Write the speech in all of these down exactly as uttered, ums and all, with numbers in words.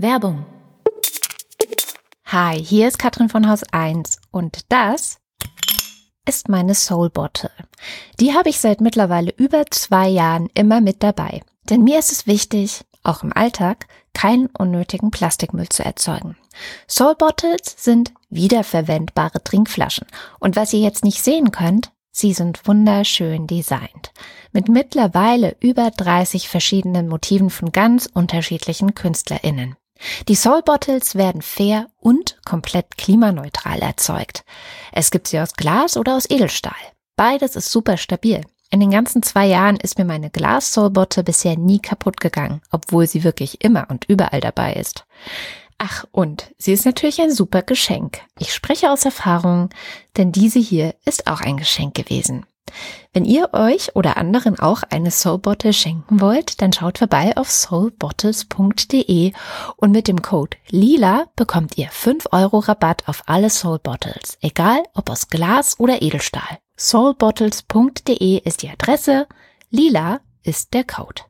Werbung. Hi, hier ist Katrin von Haus eins und das ist meine Soul Bottle. Die habe ich seit mittlerweile über zwei Jahren immer mit dabei. Denn mir ist es wichtig, auch im Alltag, keinen unnötigen Plastikmüll zu erzeugen. Soul Bottles sind wiederverwendbare Trinkflaschen. Und was ihr jetzt nicht sehen könnt, sie sind wunderschön designt. Mit mittlerweile über dreißig verschiedenen Motiven von ganz unterschiedlichen KünstlerInnen. Die Soul Bottles werden fair und komplett klimaneutral erzeugt. Es gibt sie aus Glas oder aus Edelstahl. Beides ist super stabil. In den ganzen zwei Jahren ist mir meine Glas Soul Bottle bisher nie kaputt gegangen, obwohl sie wirklich immer und überall dabei ist. Ach, und sie ist natürlich ein super Geschenk. Ich spreche aus Erfahrung, denn diese hier ist auch ein Geschenk gewesen. Wenn ihr euch oder anderen auch eine Soul Bottle schenken wollt, dann schaut vorbei auf soul bottles punkt de und mit dem Code LILA bekommt ihr fünf Euro Rabatt auf alle Soul Bottles, egal ob aus Glas oder Edelstahl. soul bottles punkt de ist die Adresse, LILA ist der Code.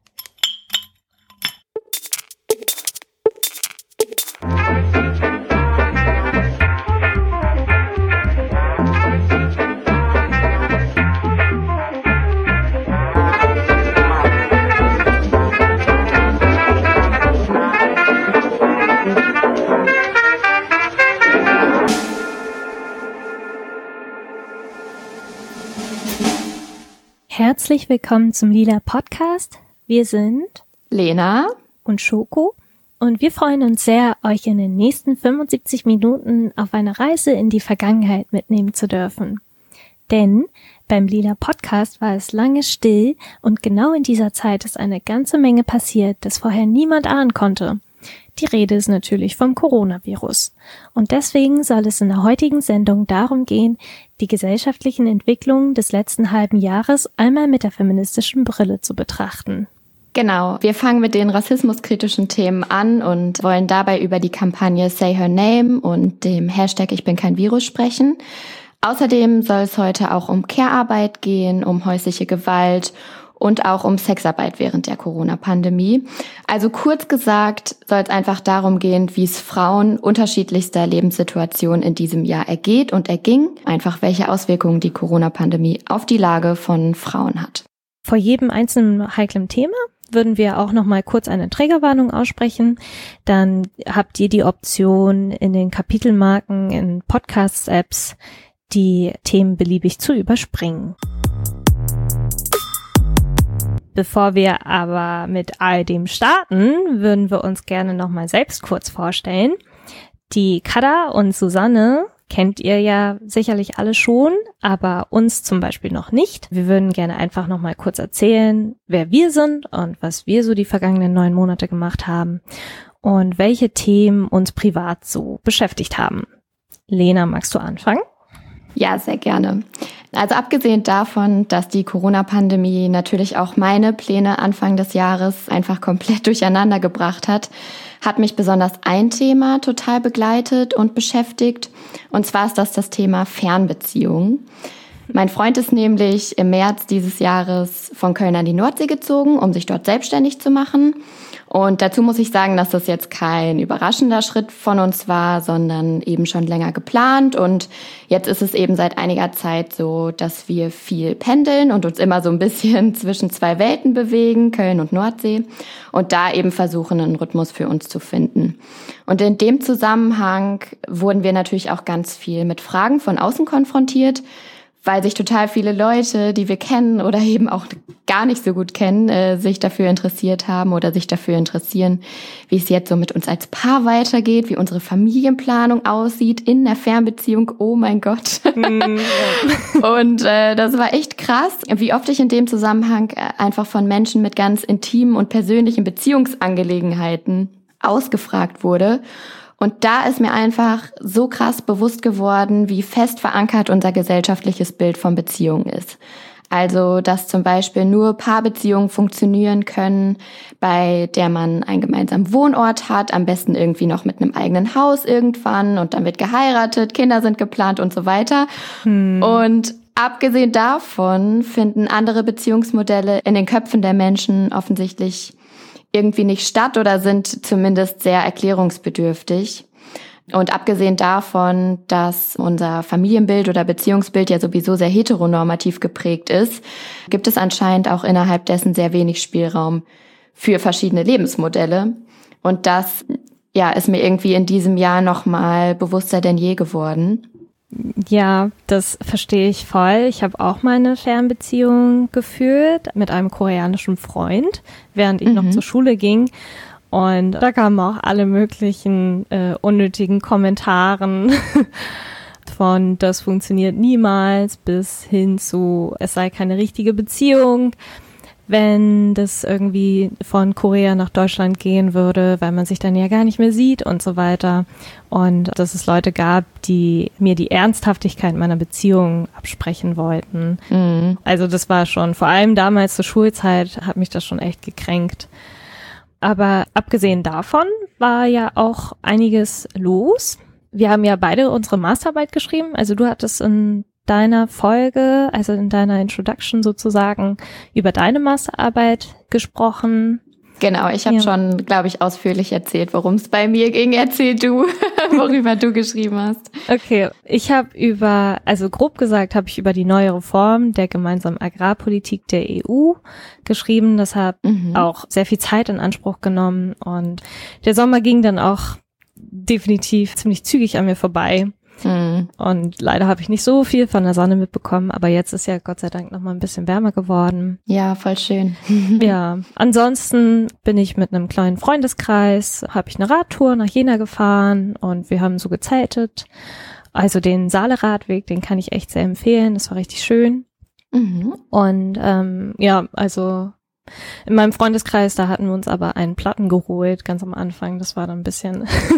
Herzlich willkommen zum Lila Podcast. Wir sind Lena und Schoko und wir freuen uns sehr, euch in den nächsten fünfundsiebzig Minuten auf eine Reise in die Vergangenheit mitnehmen zu dürfen. Denn beim Lila Podcast war es lange still und genau in dieser Zeit ist eine ganze Menge passiert, das vorher niemand ahnen konnte. Die Rede ist natürlich vom Coronavirus. Und deswegen soll es in der heutigen Sendung darum gehen, die gesellschaftlichen Entwicklungen des letzten halben Jahres einmal mit der feministischen Brille zu betrachten. Genau, wir fangen mit den rassismuskritischen Themen an und wollen dabei über die Kampagne Say Her Name und dem Hashtag Ich bin kein Virus sprechen. Außerdem soll es heute auch um Care-Arbeit gehen, um häusliche Gewalt und auch um Sexarbeit während der Corona-Pandemie. Also kurz gesagt soll es einfach darum gehen, wie es Frauen unterschiedlichster Lebenssituationen in diesem Jahr ergeht und erging, einfach welche Auswirkungen die Corona-Pandemie auf die Lage von Frauen hat. Vor jedem einzelnen heiklen Thema würden wir auch noch mal kurz eine Triggerwarnung aussprechen. Dann habt ihr die Option, in den Kapitelmarken in Podcast-Apps die Themen beliebig zu überspringen. Bevor wir aber mit all dem starten, würden wir uns gerne nochmal selbst kurz vorstellen. Die Kada und Susanne kennt ihr ja sicherlich alle schon, aber uns zum Beispiel noch nicht. Wir würden gerne einfach nochmal kurz erzählen, wer wir sind und was wir so die vergangenen neun Monate gemacht haben und welche Themen uns privat so beschäftigt haben. Lena, magst du anfangen? Ja, sehr gerne. Also abgesehen davon, dass die Corona-Pandemie natürlich auch meine Pläne Anfang des Jahres einfach komplett durcheinander gebracht hat, hat mich besonders ein Thema total begleitet und beschäftigt. Und zwar ist das das Thema Fernbeziehungen. Mein Freund ist nämlich im März dieses Jahres von Köln an die Nordsee gezogen, um sich dort selbstständig zu machen. Und dazu muss ich sagen, dass das jetzt kein überraschender Schritt von uns war, sondern eben schon länger geplant. Und jetzt ist es eben seit einiger Zeit so, dass wir viel pendeln und uns immer so ein bisschen zwischen zwei Welten bewegen, Köln und Nordsee, und da eben versuchen, einen Rhythmus für uns zu finden. Und in dem Zusammenhang wurden wir natürlich auch ganz viel mit Fragen von außen konfrontiert, weil sich total viele Leute, die wir kennen oder eben auch gar nicht so gut kennen, äh, sich dafür interessiert haben oder sich dafür interessieren, wie es jetzt so mit uns als Paar weitergeht, wie unsere Familienplanung aussieht in der Fernbeziehung. Oh mein Gott. Mm, ja. Und äh, das war echt krass, wie oft ich in dem Zusammenhang einfach von Menschen mit ganz intimen und persönlichen Beziehungsangelegenheiten ausgefragt wurde. Und da ist mir einfach so krass bewusst geworden, wie fest verankert unser gesellschaftliches Bild von Beziehungen ist. Also, dass zum Beispiel nur Paarbeziehungen funktionieren können, bei der man einen gemeinsamen Wohnort hat, am besten irgendwie noch mit einem eigenen Haus irgendwann und dann wird geheiratet, Kinder sind geplant und so weiter. Hm. Und abgesehen davon finden andere Beziehungsmodelle in den Köpfen der Menschen offensichtlich irgendwie nicht statt oder sind zumindest sehr erklärungsbedürftig. Und abgesehen davon, dass unser Familienbild oder Beziehungsbild ja sowieso sehr heteronormativ geprägt ist, gibt es anscheinend auch innerhalb dessen sehr wenig Spielraum für verschiedene Lebensmodelle. Und das, ja, ist mir irgendwie in diesem Jahr noch mal bewusster denn je geworden. Ja, das verstehe ich voll. Ich habe auch mal eine Fernbeziehung geführt mit einem koreanischen Freund, während ich mhm. noch zur Schule ging. Und da kamen auch alle möglichen äh, unnötigen Kommentaren von das funktioniert niemals bis hin zu es sei keine richtige Beziehung, wenn das irgendwie von Korea nach Deutschland gehen würde, weil man sich dann ja gar nicht mehr sieht und so weiter. Und dass es Leute gab, die mir die Ernsthaftigkeit meiner Beziehung absprechen wollten. Mhm. Also das war schon, vor allem damals zur Schulzeit, hat mich das schon echt gekränkt. Aber abgesehen davon war ja auch einiges los. Wir haben ja beide unsere Masterarbeit geschrieben. Also du hattest in deiner Folge, also in deiner Introduction sozusagen, über deine Masterarbeit gesprochen. Genau, ich habe ja. schon, glaube ich, ausführlich erzählt, worum es bei mir ging. Erzähl du, worüber du geschrieben hast. Okay, ich habe über, also grob gesagt, habe ich über die neue Reform der gemeinsamen Agrarpolitik der E U geschrieben. Das hat mhm. auch sehr viel Zeit in Anspruch genommen und der Sommer ging dann auch definitiv ziemlich zügig an mir vorbei. Mhm. Und leider habe ich nicht so viel von der Sonne mitbekommen, aber jetzt ist ja Gott sei Dank noch mal ein bisschen wärmer geworden. Ja, voll schön. Ja, ansonsten bin ich mit einem kleinen Freundeskreis, habe ich eine Radtour nach Jena gefahren und wir haben so gezeltet. Also den Saale-Radweg, den kann ich echt sehr empfehlen, das war richtig schön. Mhm. Und ähm, ja, also in meinem Freundeskreis, da hatten wir uns aber einen Platten geholt, ganz am Anfang. Das war dann ein bisschen,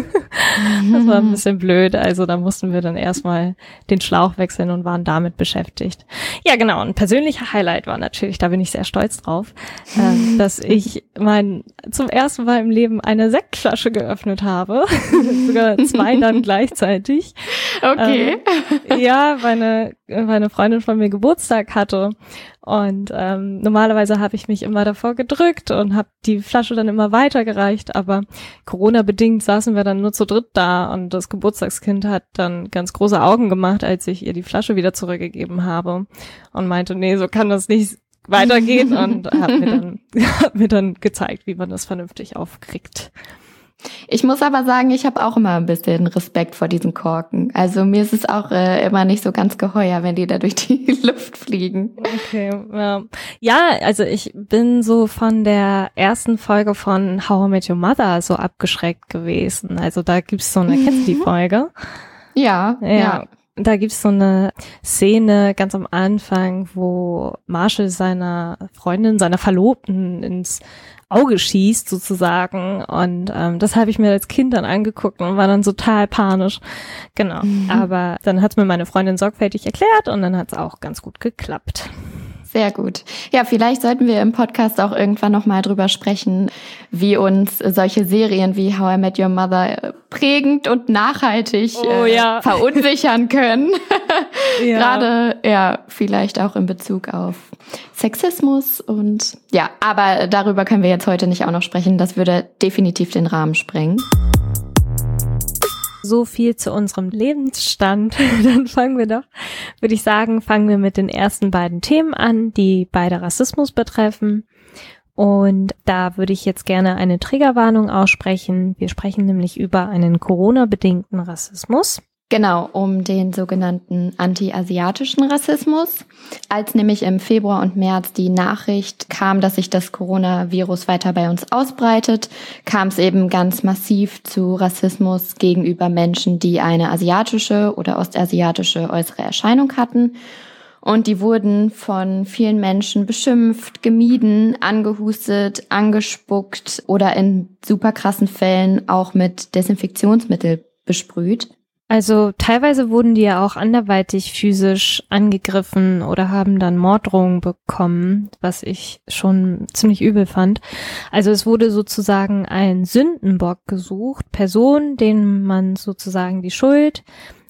das war ein bisschen blöd. Also da mussten wir dann erstmal den Schlauch wechseln und waren damit beschäftigt. Ja, genau. Ein persönlicher Highlight war natürlich, da bin ich sehr stolz drauf, äh, dass ich mein zum ersten Mal im Leben eine Sektflasche geöffnet habe. Sogar zwei dann gleichzeitig. Okay. Ähm, ja, meine, meine Freundin von mir Geburtstag hatte. Und ähm, normalerweise habe ich mich immer davor gedrückt und habe die Flasche dann immer weitergereicht, aber Corona-bedingt saßen wir dann nur zu dritt da und das Geburtstagskind hat dann ganz große Augen gemacht, als ich ihr die Flasche wieder zurückgegeben habe und meinte, nee, so kann das nicht weitergehen und hat mir dann, hat mir dann gezeigt, wie man das vernünftig aufkriegt. Ich muss aber sagen, ich habe auch immer ein bisschen Respekt vor diesen Korken. Also mir ist es auch äh, immer nicht so ganz geheuer, wenn die da durch die Luft fliegen. Okay, ja. Ja, also ich bin so von der ersten Folge von How I Met Your Mother so abgeschreckt gewesen. Also da gibt's so eine, kennst du die Folge? Ja, ja. ja. Da gibt's so eine Szene ganz am Anfang, wo Marshall seiner Freundin, seiner Verlobten ins Auge schießt sozusagen und ähm, das habe ich mir als Kind dann angeguckt und war dann total panisch. Genau, mhm. aber dann hat's mir meine Freundin sorgfältig erklärt und dann hat's auch ganz gut geklappt. Sehr gut. Ja, vielleicht sollten wir im Podcast auch irgendwann nochmal drüber sprechen, wie uns solche Serien wie How I Met Your Mother prägend und nachhaltig oh, äh, ja. verunsichern können. Ja. Gerade, ja, vielleicht auch in Bezug auf Sexismus und ja, aber darüber können wir jetzt heute nicht auch noch sprechen. Das würde definitiv den Rahmen sprengen. So viel zu unserem Lebensstand. Dann fangen wir doch, würde ich sagen, fangen wir mit den ersten beiden Themen an, die beide Rassismus betreffen. Und da würde ich jetzt gerne eine Triggerwarnung aussprechen. Wir sprechen nämlich über einen Corona-bedingten Rassismus. Genau, um den sogenannten anti-asiatischen Rassismus. Als nämlich im Februar und März die Nachricht kam, dass sich das Coronavirus weiter bei uns ausbreitet, kam es eben ganz massiv zu Rassismus gegenüber Menschen, die eine asiatische oder ostasiatische äußere Erscheinung hatten. Und die wurden von vielen Menschen beschimpft, gemieden, angehustet, angespuckt oder in super krassen Fällen auch mit Desinfektionsmittel besprüht. Also teilweise wurden die ja auch anderweitig physisch angegriffen oder haben dann Morddrohungen bekommen, was ich schon ziemlich übel fand. Also es wurde sozusagen ein Sündenbock gesucht, Personen, denen man sozusagen die Schuld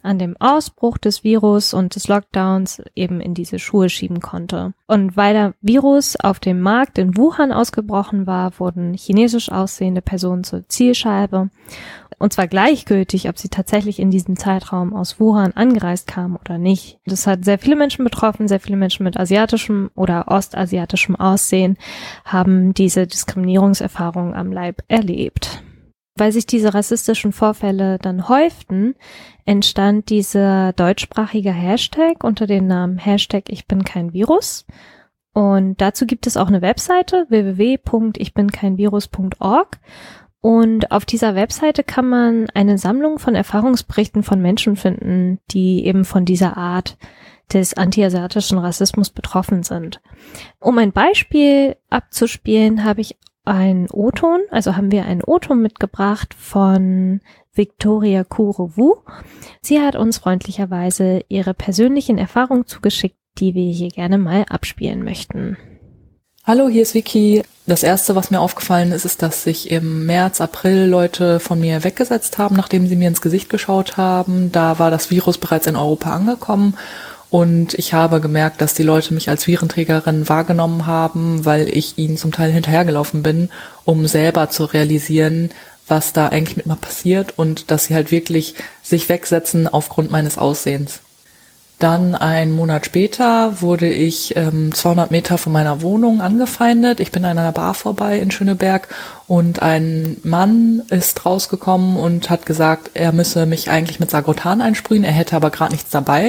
an dem Ausbruch des Virus und des Lockdowns eben in diese Schuhe schieben konnte. Und weil der Virus auf dem Markt in Wuhan ausgebrochen war, wurden chinesisch aussehende Personen zur Zielscheibe. Und zwar gleichgültig, ob sie tatsächlich in diesem Zeitraum aus Wuhan angereist kamen oder nicht. Das hat sehr viele Menschen betroffen, sehr viele Menschen mit asiatischem oder ostasiatischem Aussehen haben diese Diskriminierungserfahrung am Leib erlebt. Weil sich diese rassistischen Vorfälle dann häuften, entstand dieser deutschsprachige Hashtag unter dem Namen Hashtag Ich bin kein Virus. Und dazu gibt es auch eine Webseite w w w punkt ich bin kein virus punkt org. Und auf dieser Webseite kann man eine Sammlung von Erfahrungsberichten von Menschen finden, die eben von dieser Art des antiasiatischen Rassismus betroffen sind. Um ein Beispiel abzuspielen, habe ich einen O-Ton, also haben wir einen O-Ton mitgebracht von Victoria Kure-Wu. Sie hat uns freundlicherweise ihre persönlichen Erfahrungen zugeschickt, die wir hier gerne mal abspielen möchten. Hallo, hier ist Vicky. Das erste, was mir aufgefallen ist, ist, dass sich im März, April Leute von mir weggesetzt haben, nachdem sie mir ins Gesicht geschaut haben. Da war das Virus bereits in Europa angekommen und ich habe gemerkt, dass die Leute mich als Virenträgerin wahrgenommen haben, weil ich ihnen zum Teil hinterhergelaufen bin, um selber zu realisieren, was da eigentlich mit mir passiert und dass sie halt wirklich sich wegsetzen aufgrund meines Aussehens. Dann einen Monat später wurde ich ähm, zweihundert Meter von meiner Wohnung angefeindet. Ich bin an einer Bar vorbei in Schöneberg und ein Mann ist rausgekommen und hat gesagt, er müsse mich eigentlich mit Sagrotan einsprühen, er hätte aber gerade nichts dabei.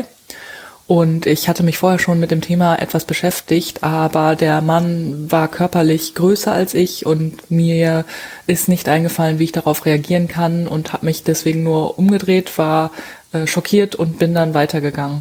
Und ich hatte mich vorher schon mit dem Thema etwas beschäftigt, aber der Mann war körperlich größer als ich und mir ist nicht eingefallen, wie ich darauf reagieren kann und habe mich deswegen nur umgedreht, war äh, schockiert und bin dann weitergegangen.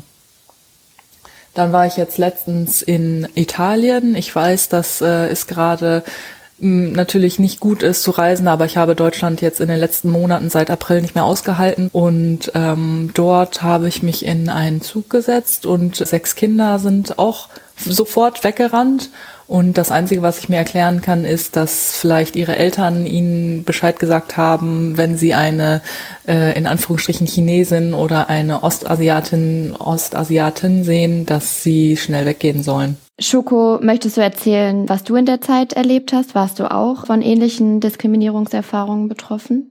Dann war ich jetzt letztens in Italien. Ich weiß, dass äh, es gerade mh, natürlich nicht gut ist zu reisen, aber ich habe Deutschland jetzt in den letzten Monaten seit April nicht mehr ausgehalten. Und ähm, dort habe ich mich in einen Zug gesetzt und sechs Kinder sind auch sofort weggerannt. Und das Einzige, was ich mir erklären kann, ist, dass vielleicht ihre Eltern ihnen Bescheid gesagt haben, wenn sie eine, äh, in Anführungsstrichen, Chinesin oder eine Ostasiatin, Ostasiatin sehen, dass sie schnell weggehen sollen. Schoko, möchtest du erzählen, was du in der Zeit erlebt hast? Warst du auch von ähnlichen Diskriminierungserfahrungen betroffen?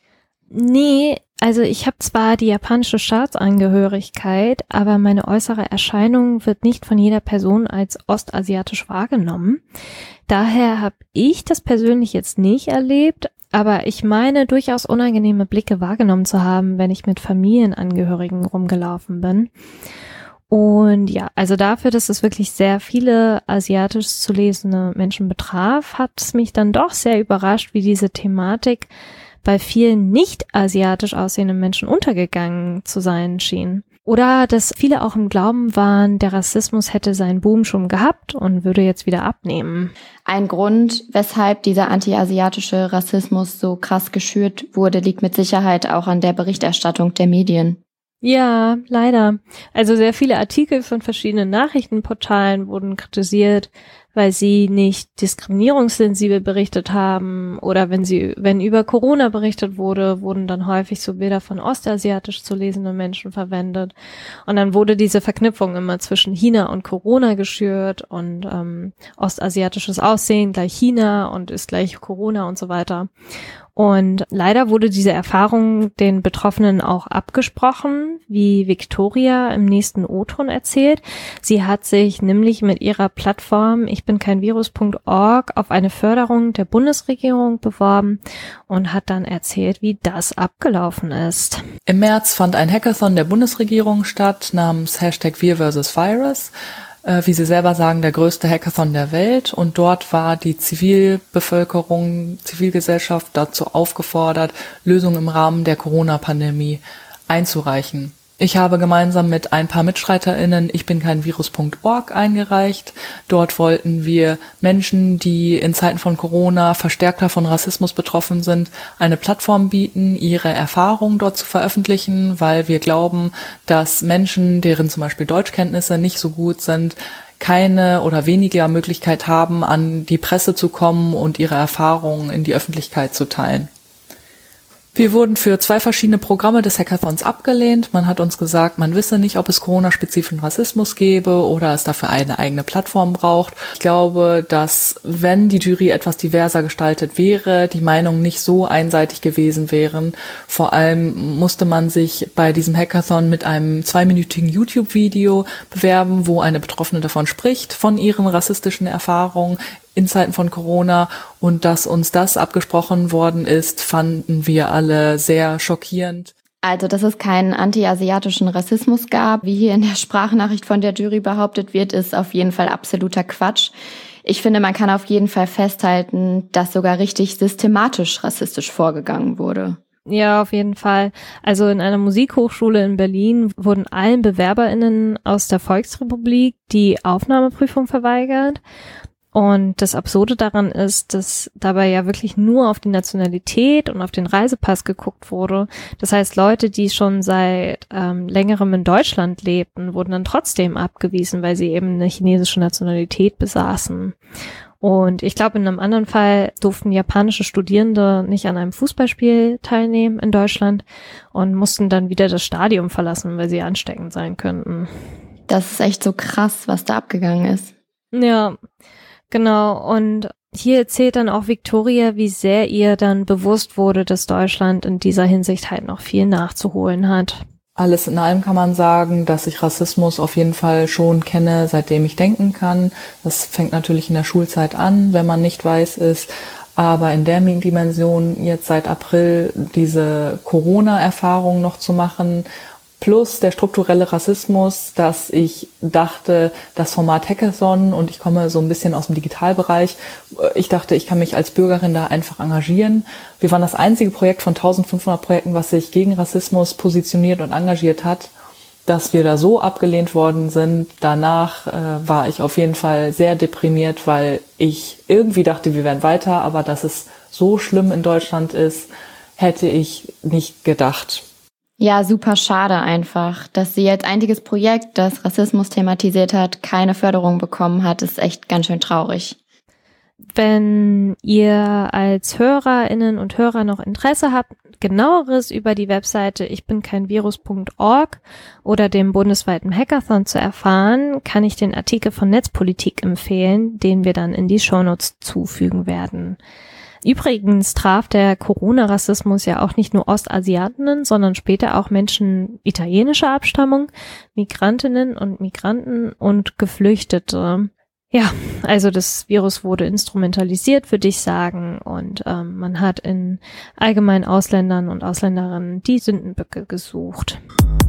Nee, also ich habe zwar die japanische Staatsangehörigkeit, aber meine äußere Erscheinung wird nicht von jeder Person als ostasiatisch wahrgenommen. Daher habe ich das persönlich jetzt nicht erlebt, aber ich meine durchaus unangenehme Blicke wahrgenommen zu haben, wenn ich mit Familienangehörigen rumgelaufen bin. Und ja, also dafür, dass es wirklich sehr viele asiatisch zu lesende Menschen betraf, hat es mich dann doch sehr überrascht, wie diese Thematik bei vielen nicht asiatisch aussehenden Menschen untergegangen zu sein schien. Oder dass viele auch im Glauben waren, der Rassismus hätte seinen Boom schon gehabt und würde jetzt wieder abnehmen. Ein Grund, weshalb dieser anti-asiatische Rassismus so krass geschürt wurde, liegt mit Sicherheit auch an der Berichterstattung der Medien. Ja, leider. Also sehr viele Artikel von verschiedenen Nachrichtenportalen wurden kritisiert, weil sie nicht diskriminierungssensibel berichtet haben oder wenn sie, wenn über Corona berichtet wurde, wurden dann häufig so Bilder von ostasiatisch zu lesenden Menschen verwendet und dann wurde diese Verknüpfung immer zwischen China und Corona geschürt und ähm, ostasiatisches Aussehen gleich China und ist gleich Corona und so weiter. Und leider wurde diese Erfahrung den Betroffenen auch abgesprochen, wie Victoria im nächsten O-Ton erzählt. Sie hat sich nämlich mit ihrer Plattform ich bin kein virus punkt org auf eine Förderung der Bundesregierung beworben und hat dann erzählt, wie das abgelaufen ist. Im März fand ein Hackathon der Bundesregierung statt namens Hashtag Wir versus Virus. Wie Sie selber sagen, der größte Hackathon der Welt. Und dort war die Zivilbevölkerung, Zivilgesellschaft dazu aufgefordert, Lösungen im Rahmen der Corona-Pandemie einzureichen. Ich habe gemeinsam mit ein paar MitstreiterInnen ich bin kein virus punkt org eingereicht. Dort wollten wir Menschen, die in Zeiten von Corona verstärkter von Rassismus betroffen sind, eine Plattform bieten, ihre Erfahrungen dort zu veröffentlichen, weil wir glauben, dass Menschen, deren zum Beispiel Deutschkenntnisse nicht so gut sind, keine oder weniger Möglichkeit haben, an die Presse zu kommen und ihre Erfahrungen in die Öffentlichkeit zu teilen. Wir wurden für zwei verschiedene Programme des Hackathons abgelehnt. Man hat uns gesagt, man wisse nicht, ob es Corona-spezifischen Rassismus gäbe oder es dafür eine eigene Plattform braucht. Ich glaube, dass wenn die Jury etwas diverser gestaltet wäre, die Meinungen nicht so einseitig gewesen wären. Vor allem musste man sich bei diesem Hackathon mit einem zweiminütigen YouTube-Video bewerben, wo eine Betroffene davon spricht, von ihren rassistischen Erfahrungen in Zeiten von Corona, und dass uns das abgesprochen worden ist, fanden wir alle sehr schockierend. Also, dass es keinen anti-asiatischen Rassismus gab, wie hier in der Sprachnachricht von der Jury behauptet wird, ist auf jeden Fall absoluter Quatsch. Ich finde, man kann auf jeden Fall festhalten, dass sogar richtig systematisch rassistisch vorgegangen wurde. Ja, auf jeden Fall. Also in einer Musikhochschule in Berlin wurden allen BewerberInnen aus der Volksrepublik die Aufnahmeprüfung verweigert. Und das Absurde daran ist, dass dabei ja wirklich nur auf die Nationalität und auf den Reisepass geguckt wurde. Das heißt, Leute, die schon seit ähm, längerem in Deutschland lebten, wurden dann trotzdem abgewiesen, weil sie eben eine chinesische Nationalität besaßen. Und ich glaube, in einem anderen Fall durften japanische Studierende nicht an einem Fußballspiel teilnehmen in Deutschland und mussten dann wieder das Stadion verlassen, weil sie ansteckend sein könnten. Das ist echt so krass, was da abgegangen ist. Ja, genau. Und hier erzählt dann auch Victoria, wie sehr ihr dann bewusst wurde, dass Deutschland in dieser Hinsicht halt noch viel nachzuholen hat. Alles in allem kann man sagen, dass ich Rassismus auf jeden Fall schon kenne, seitdem ich denken kann. Das fängt natürlich in der Schulzeit an, wenn man nicht weiß ist. Aber in der Dimension jetzt seit April diese Corona-Erfahrung noch zu machen, plus der strukturelle Rassismus, dass ich dachte, das Format Hackathon, und ich komme so ein bisschen aus dem Digitalbereich, ich dachte, ich kann mich als Bürgerin da einfach engagieren. Wir waren das einzige Projekt von eintausendfünfhundert Projekten, was sich gegen Rassismus positioniert und engagiert hat, dass wir da so abgelehnt worden sind. Danach äh, war ich auf jeden Fall sehr deprimiert, weil ich irgendwie dachte, wir wären weiter, aber dass es so schlimm in Deutschland ist, hätte ich nicht gedacht. Ja, super schade einfach, dass sie als einziges Projekt, das Rassismus thematisiert hat, keine Förderung bekommen hat, ist echt ganz schön traurig. Wenn ihr als HörerInnen und Hörer noch Interesse habt, genaueres über die Webseite ich bin kein Virus punkt org oder dem bundesweiten Hackathon zu erfahren, kann ich den Artikel von Netzpolitik empfehlen, den wir dann in die Shownotes zufügen werden. Übrigens traf der Corona-Rassismus ja auch nicht nur Ostasiatinnen, sondern später auch Menschen italienischer Abstammung, Migrantinnen und Migranten und Geflüchtete. Ja, also das Virus wurde instrumentalisiert, würde ich sagen, und ähm, man hat in allgemein Ausländern und Ausländerinnen die Sündenböcke gesucht.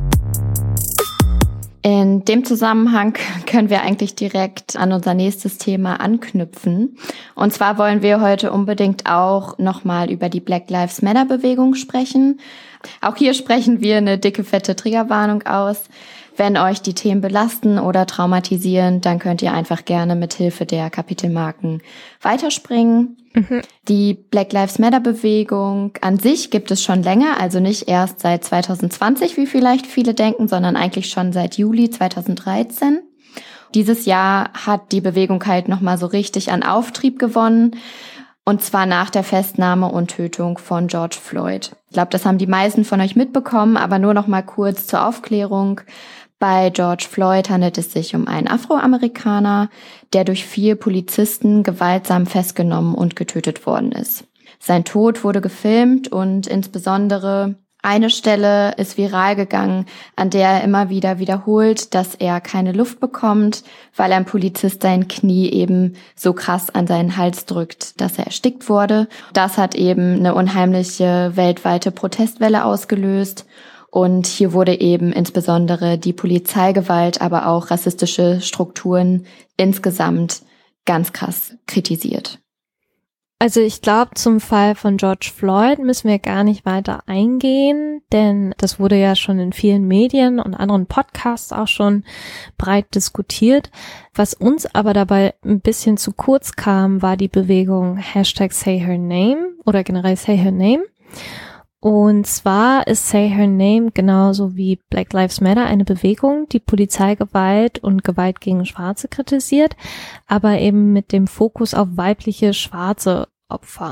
In dem Zusammenhang können wir eigentlich direkt an unser nächstes Thema anknüpfen. Und zwar wollen wir heute unbedingt auch nochmal über die Black Lives Matter Bewegung sprechen. Auch hier sprechen wir eine dicke, fette Triggerwarnung aus. Wenn euch die Themen belasten oder traumatisieren, dann könnt ihr einfach gerne mit Hilfe der Kapitelmarken weiterspringen. Mhm. Die Black Lives Matter Bewegung an sich gibt es schon länger, also nicht erst seit zwanzig zwanzig, wie vielleicht viele denken, sondern eigentlich schon seit Juli zweitausenddreizehn. Dieses Jahr hat die Bewegung halt nochmal so richtig an Auftrieb gewonnen. Und zwar nach der Festnahme und Tötung von George Floyd. Ich glaube, das haben die meisten von euch mitbekommen, aber nur noch mal kurz zur Aufklärung. Bei George Floyd handelt es sich um einen Afroamerikaner, der durch vier Polizisten gewaltsam festgenommen und getötet worden ist. Sein Tod wurde gefilmt und insbesondere eine Stelle ist viral gegangen, an der er immer wieder wiederholt, dass er keine Luft bekommt, weil ein Polizist sein Knie eben so krass an seinen Hals drückt, dass er erstickt wurde. Das hat eben eine unheimliche weltweite Protestwelle ausgelöst. Und hier wurde eben insbesondere die Polizeigewalt, aber auch rassistische Strukturen insgesamt ganz krass kritisiert. Also ich glaube, zum Fall von George Floyd müssen wir gar nicht weiter eingehen, denn das wurde ja schon in vielen Medien und anderen Podcasts auch schon breit diskutiert. Was uns aber dabei ein bisschen zu kurz kam, war die Bewegung Hashtag Say Her Name oder generell Say Her Name. Und zwar ist Say Her Name genauso wie Black Lives Matter eine Bewegung, die Polizeigewalt und Gewalt gegen Schwarze kritisiert, aber eben mit dem Fokus auf weibliche schwarze Opfer.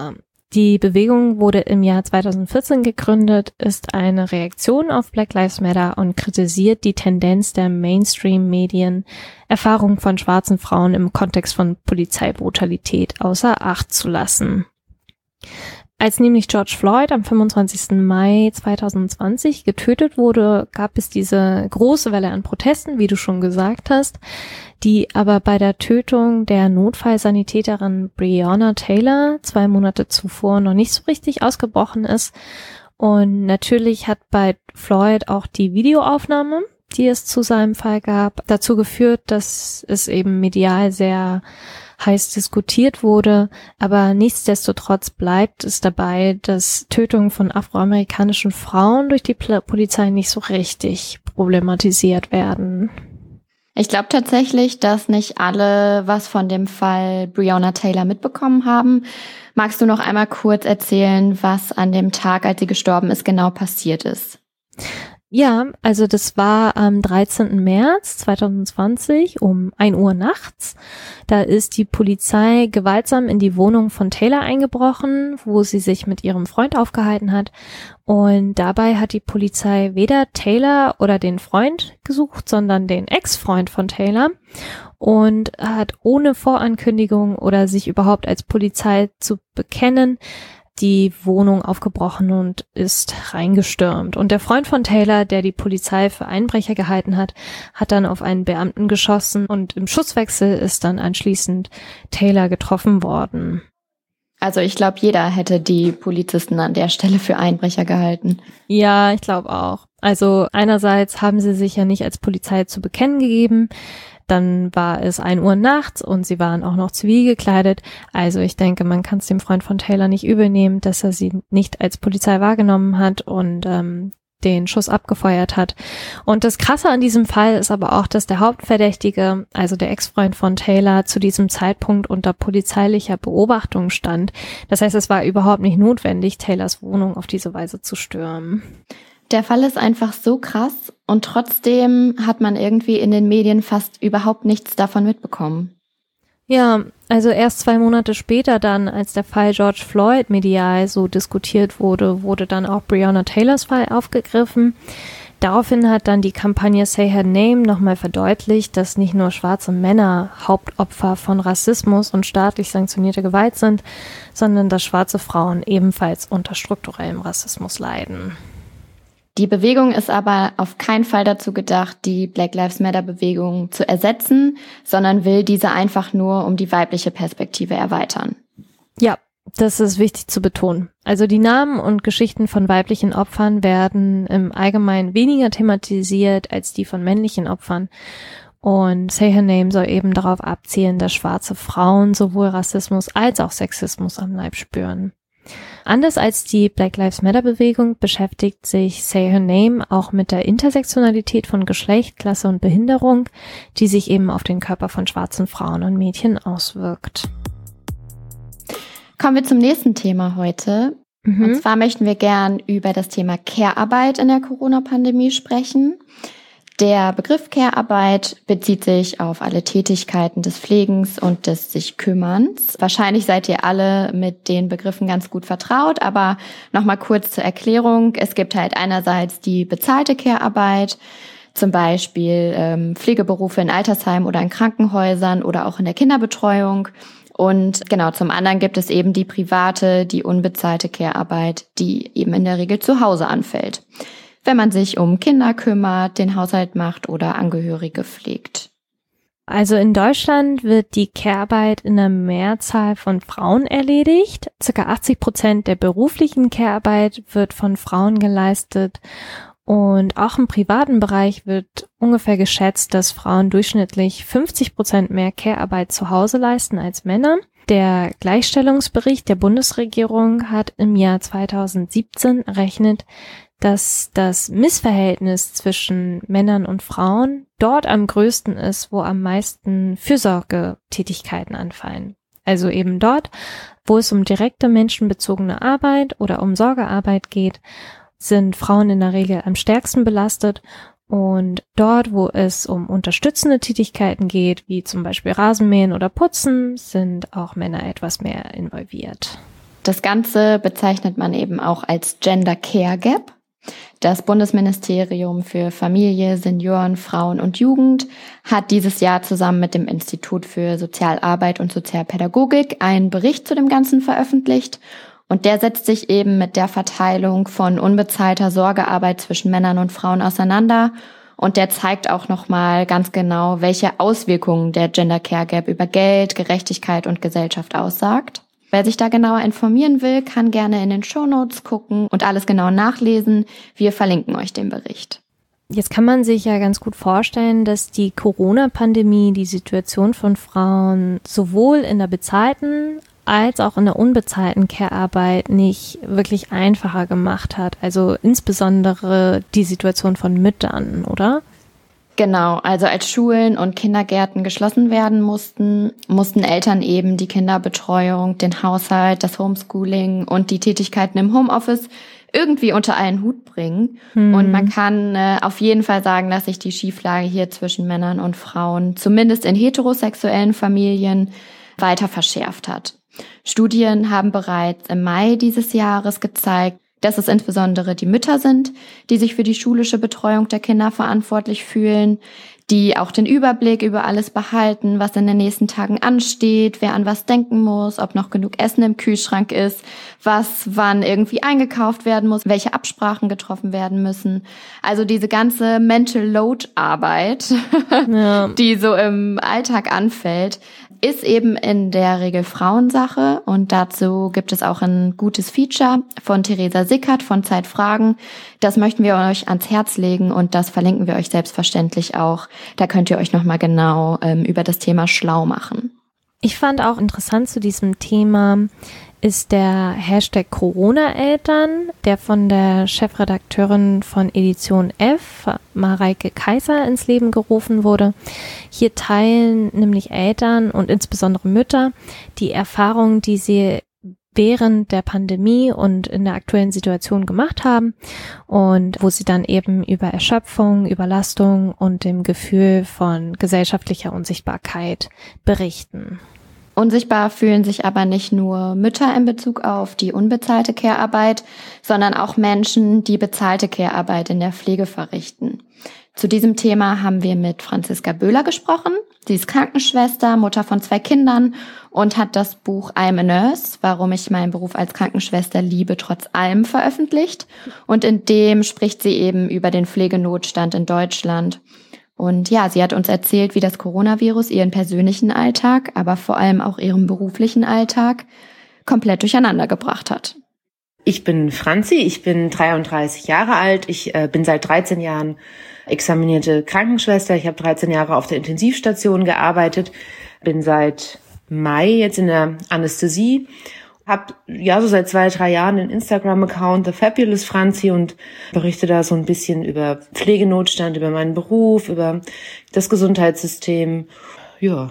Die Bewegung wurde im Jahr zweitausendvierzehn gegründet, ist eine Reaktion auf Black Lives Matter und kritisiert die Tendenz der Mainstream-Medien, Erfahrungen von schwarzen Frauen im Kontext von Polizeibrutalität außer Acht zu lassen. Als nämlich George Floyd am fünfundzwanzigsten Mai zweitausendzwanzig getötet wurde, gab es diese große Welle an Protesten, wie du schon gesagt hast, die aber bei der Tötung der Notfallsanitäterin Breonna Taylor zwei Monate zuvor noch nicht so richtig ausgebrochen ist. Und natürlich hat bei Floyd auch die Videoaufnahme, die es zu seinem Fall gab, dazu geführt, dass es eben medial sehr heiß diskutiert wurde, aber nichtsdestotrotz bleibt es dabei, dass Tötungen von afroamerikanischen Frauen durch die Polizei nicht so richtig problematisiert werden. Ich glaube tatsächlich, dass nicht alle was von dem Fall Breonna Taylor mitbekommen haben. Magst du noch einmal kurz erzählen, was an dem Tag, als sie gestorben ist, genau passiert ist? Ja, also das war am dreizehnten März zweitausendzwanzig um ein Uhr nachts. Da ist die Polizei gewaltsam in die Wohnung von Taylor eingebrochen, wo sie sich mit ihrem Freund aufgehalten hat. Und dabei hat die Polizei weder Taylor oder den Freund gesucht, sondern den Ex-Freund von Taylor und hat ohne Vorankündigung oder sich überhaupt als Polizei zu bekennen, die Wohnung aufgebrochen und ist reingestürmt. Und der Freund von Taylor, der die Polizei für Einbrecher gehalten hat, hat dann auf einen Beamten geschossen und im Schusswechsel ist dann anschließend Taylor getroffen worden. Also ich glaube, jeder hätte die Polizisten an der Stelle für Einbrecher gehalten. Ja, ich glaube auch. Also einerseits haben sie sich ja nicht als Polizei zu bekennen gegeben. Dann war es ein Uhr nachts und sie waren auch noch zivil gekleidet. Also ich denke, man kann es dem Freund von Taylor nicht übel nehmen, dass er sie nicht als Polizei wahrgenommen hat und ähm, den Schuss abgefeuert hat. Und das Krasse an diesem Fall ist aber auch, dass der Hauptverdächtige, also der Ex-Freund von Taylor, zu diesem Zeitpunkt unter polizeilicher Beobachtung stand. Das heißt, es war überhaupt nicht notwendig, Taylors Wohnung auf diese Weise zu stürmen. Der Fall ist einfach so krass und trotzdem hat man irgendwie in den Medien fast überhaupt nichts davon mitbekommen. Ja, also erst zwei Monate später dann, als der Fall George Floyd medial so diskutiert wurde, wurde dann auch Breonna Taylors Fall aufgegriffen. Daraufhin hat dann die Kampagne Say Her Name nochmal verdeutlicht, dass nicht nur schwarze Männer Hauptopfer von Rassismus und staatlich sanktionierter Gewalt sind, sondern dass schwarze Frauen ebenfalls unter strukturellem Rassismus leiden. Die Bewegung ist aber auf keinen Fall dazu gedacht, die Black Lives Matter Bewegung zu ersetzen, sondern will diese einfach nur um die weibliche Perspektive erweitern. Ja, das ist wichtig zu betonen. Also die Namen und Geschichten von weiblichen Opfern werden im Allgemeinen weniger thematisiert als die von männlichen Opfern. Und Say Her Name soll eben darauf abzielen, dass schwarze Frauen sowohl Rassismus als auch Sexismus am Leib spüren. Anders als die Black Lives Matter Bewegung beschäftigt sich Say Her Name auch mit der Intersektionalität von Geschlecht, Klasse und Behinderung, die sich eben auf den Körper von schwarzen Frauen und Mädchen auswirkt. Kommen wir zum nächsten Thema heute. Mhm. Und zwar möchten wir gern über das Thema Care-Arbeit in der Corona-Pandemie sprechen. Der Begriff Care-Arbeit bezieht sich auf alle Tätigkeiten des Pflegens und des sich Kümmerns. Wahrscheinlich seid ihr alle mit den Begriffen ganz gut vertraut, aber nochmal kurz zur Erklärung. Es gibt halt einerseits die bezahlte Care-Arbeit, zum Beispiel ähm, Pflegeberufe in Altersheimen oder in Krankenhäusern oder auch in der Kinderbetreuung. Und genau, zum anderen gibt es eben die private, die unbezahlte Care-Arbeit, die eben in der Regel zu Hause anfällt, wenn man sich um Kinder kümmert, den Haushalt macht oder Angehörige pflegt. Also in Deutschland wird die Care-Arbeit in einer Mehrzahl von Frauen erledigt. Circa achtzig Prozent der beruflichen Care-Arbeit wird von Frauen geleistet. Und auch im privaten Bereich wird ungefähr geschätzt, dass Frauen durchschnittlich fünfzig Prozent mehr Care-Arbeit zu Hause leisten als Männer. Der Gleichstellungsbericht der Bundesregierung hat im Jahr zweitausendsiebzehn errechnet, dass das Missverhältnis zwischen Männern und Frauen dort am größten ist, wo am meisten Fürsorgetätigkeiten anfallen. Also eben dort, wo es um direkte menschenbezogene Arbeit oder um Sorgearbeit geht, sind Frauen in der Regel am stärksten belastet. Und dort, wo es um unterstützende Tätigkeiten geht, wie zum Beispiel Rasenmähen oder Putzen, sind auch Männer etwas mehr involviert. Das Ganze bezeichnet man eben auch als Gender Care Gap. Das Bundesministerium für Familie, Senioren, Frauen und Jugend hat dieses Jahr zusammen mit dem Institut für Sozialarbeit und Sozialpädagogik einen Bericht zu dem Ganzen veröffentlicht. Und der setzt sich eben mit der Verteilung von unbezahlter Sorgearbeit zwischen Männern und Frauen auseinander. Und der zeigt auch nochmal ganz genau, welche Auswirkungen der Gender Care Gap über Geld, Gerechtigkeit und Gesellschaft aussagt. Wer sich da genauer informieren will, kann gerne in den Shownotes gucken und alles genau nachlesen. Wir verlinken euch den Bericht. Jetzt kann man sich ja ganz gut vorstellen, dass die Corona-Pandemie die Situation von Frauen sowohl in der bezahlten als auch in der unbezahlten Care-Arbeit nicht wirklich einfacher gemacht hat. Also insbesondere die Situation von Müttern, oder? Genau, also als Schulen und Kindergärten geschlossen werden mussten, mussten Eltern eben die Kinderbetreuung, den Haushalt, das Homeschooling und die Tätigkeiten im Homeoffice irgendwie unter einen Hut bringen. Hm. Und man kann äh, auf jeden Fall sagen, dass sich die Schieflage hier zwischen Männern und Frauen, zumindest in heterosexuellen Familien, weiter verschärft hat. Studien haben bereits im Mai dieses Jahres gezeigt, dass es insbesondere die Mütter sind, die sich für die schulische Betreuung der Kinder verantwortlich fühlen, die auch den Überblick über alles behalten, was in den nächsten Tagen ansteht, wer an was denken muss, ob noch genug Essen im Kühlschrank ist, was wann irgendwie eingekauft werden muss, welche Absprachen getroffen werden müssen. Also diese ganze Mental Load Arbeit, ja. die so im Alltag anfällt, ist eben in der Regel Frauensache, und dazu gibt es auch ein gutes Feature von Theresa Sickert von Zeitfragen. Das möchten wir euch ans Herz legen und das verlinken wir euch selbstverständlich auch. Da könnt ihr euch nochmal genau ähm, über das Thema schlau machen. Ich fand auch interessant zu diesem Thema ist der Hashtag Corona-Eltern, der von der Chefredakteurin von Edition F, Mareike Kaiser, ins Leben gerufen wurde. Hier teilen nämlich Eltern und insbesondere Mütter die Erfahrungen, die sie während der Pandemie und in der aktuellen Situation gemacht haben und wo sie dann eben über Erschöpfung, Überlastung und dem Gefühl von gesellschaftlicher Unsichtbarkeit berichten. Unsichtbar fühlen sich aber nicht nur Mütter in Bezug auf die unbezahlte Care-Arbeit, sondern auch Menschen, die bezahlte Care-Arbeit in der Pflege verrichten. Zu diesem Thema haben wir mit Franziska Böhler gesprochen. Sie ist Krankenschwester, Mutter von zwei Kindern und hat das Buch I'm a Nurse, warum ich meinen Beruf als Krankenschwester liebe, trotz allem veröffentlicht. Und in dem spricht sie eben über den Pflegenotstand in Deutschland. Und ja, sie hat uns erzählt, wie das Coronavirus ihren persönlichen Alltag, aber vor allem auch ihren beruflichen Alltag komplett durcheinander gebracht hat. Ich bin Franzi, ich bin dreiunddreißig Jahre alt, ich äh, bin seit dreizehn Jahren examinierte Krankenschwester, ich habe dreizehn Jahre auf der Intensivstation gearbeitet, bin seit Mai jetzt in der Anästhesie, habe ja so seit zwei, drei Jahren einen Instagram-Account, The Fabulous Franzi, und berichte da so ein bisschen über Pflegenotstand, über meinen Beruf, über das Gesundheitssystem, ja.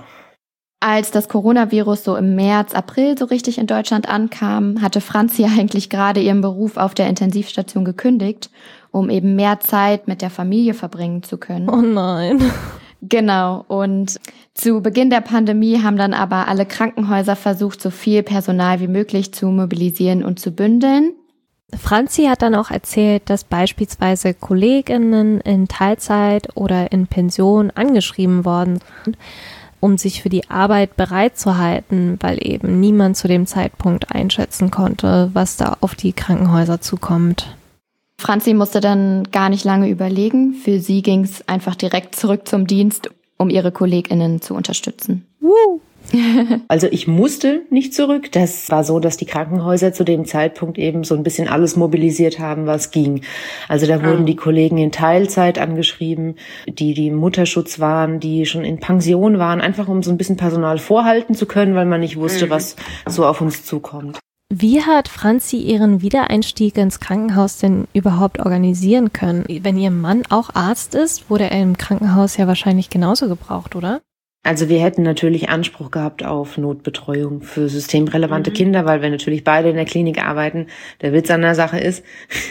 Als das Coronavirus so im März, April so richtig in Deutschland ankam, hatte Franzi eigentlich gerade ihren Beruf auf der Intensivstation gekündigt, um eben mehr Zeit mit der Familie verbringen zu können. Oh nein. Genau, und zu Beginn der Pandemie haben dann aber alle Krankenhäuser versucht, so viel Personal wie möglich zu mobilisieren und zu bündeln. Franzi hat dann auch erzählt, dass beispielsweise KollegInnen in Teilzeit oder in Pension angeschrieben worden sind, um sich für die Arbeit bereit zu halten, weil eben niemand zu dem Zeitpunkt einschätzen konnte, was da auf die Krankenhäuser zukommt. Franzi musste dann gar nicht lange überlegen. Für sie ging es einfach direkt zurück zum Dienst, um ihre KollegInnen zu unterstützen. Woo. Also ich musste nicht zurück. Das war so, dass die Krankenhäuser zu dem Zeitpunkt eben so ein bisschen alles mobilisiert haben, was ging. Also da wurden die Kollegen in Teilzeit angeschrieben, die die im Mutterschutz waren, die schon in Pension waren, einfach um so ein bisschen Personal vorhalten zu können, weil man nicht wusste, was so auf uns zukommt. Wie hat Franzi ihren Wiedereinstieg ins Krankenhaus denn überhaupt organisieren können? Wenn ihr Mann auch Arzt ist, wurde er im Krankenhaus ja wahrscheinlich genauso gebraucht, oder? Also wir hätten natürlich Anspruch gehabt auf Notbetreuung für systemrelevante mhm. Kinder, weil wir natürlich beide in der Klinik arbeiten. Der Witz an der Sache ist,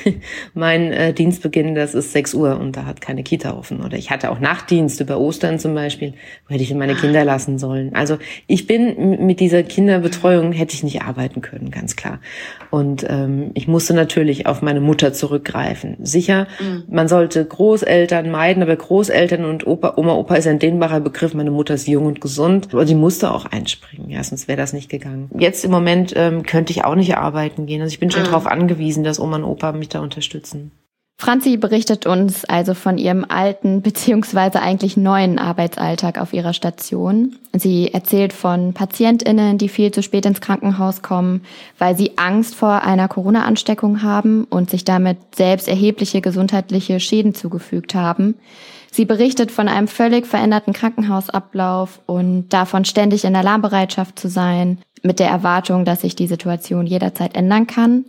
mein äh, Dienstbeginn, das ist sechs Uhr und da hat keine Kita offen. Oder ich hatte auch Nachtdienst über Ostern zum Beispiel, wo hätte ich meine Kinder lassen sollen. Also ich bin mit dieser Kinderbetreuung, hätte ich nicht arbeiten können, ganz klar. Und ähm, ich musste natürlich auf meine Mutter zurückgreifen. Sicher, mhm. man sollte Großeltern meiden, aber Großeltern und Opa, Oma, Opa ist ein dehnbarer Begriff. Meine Mutter ist jung und gesund, aber die musste auch einspringen, ja, sonst wäre das nicht gegangen. Jetzt im Moment ähm, könnte ich auch nicht arbeiten gehen, also ich bin schon mhm. darauf angewiesen, dass Oma und Opa mich da unterstützen. Franzi berichtet uns also von ihrem alten beziehungsweise eigentlich neuen Arbeitsalltag auf ihrer Station. Sie erzählt von PatientInnen, die viel zu spät ins Krankenhaus kommen, weil sie Angst vor einer Corona-Ansteckung haben und sich damit selbst erhebliche gesundheitliche Schäden zugefügt haben. Sie berichtet von einem völlig veränderten Krankenhausablauf und davon, ständig in Alarmbereitschaft zu sein, mit der Erwartung, dass sich die Situation jederzeit ändern kann.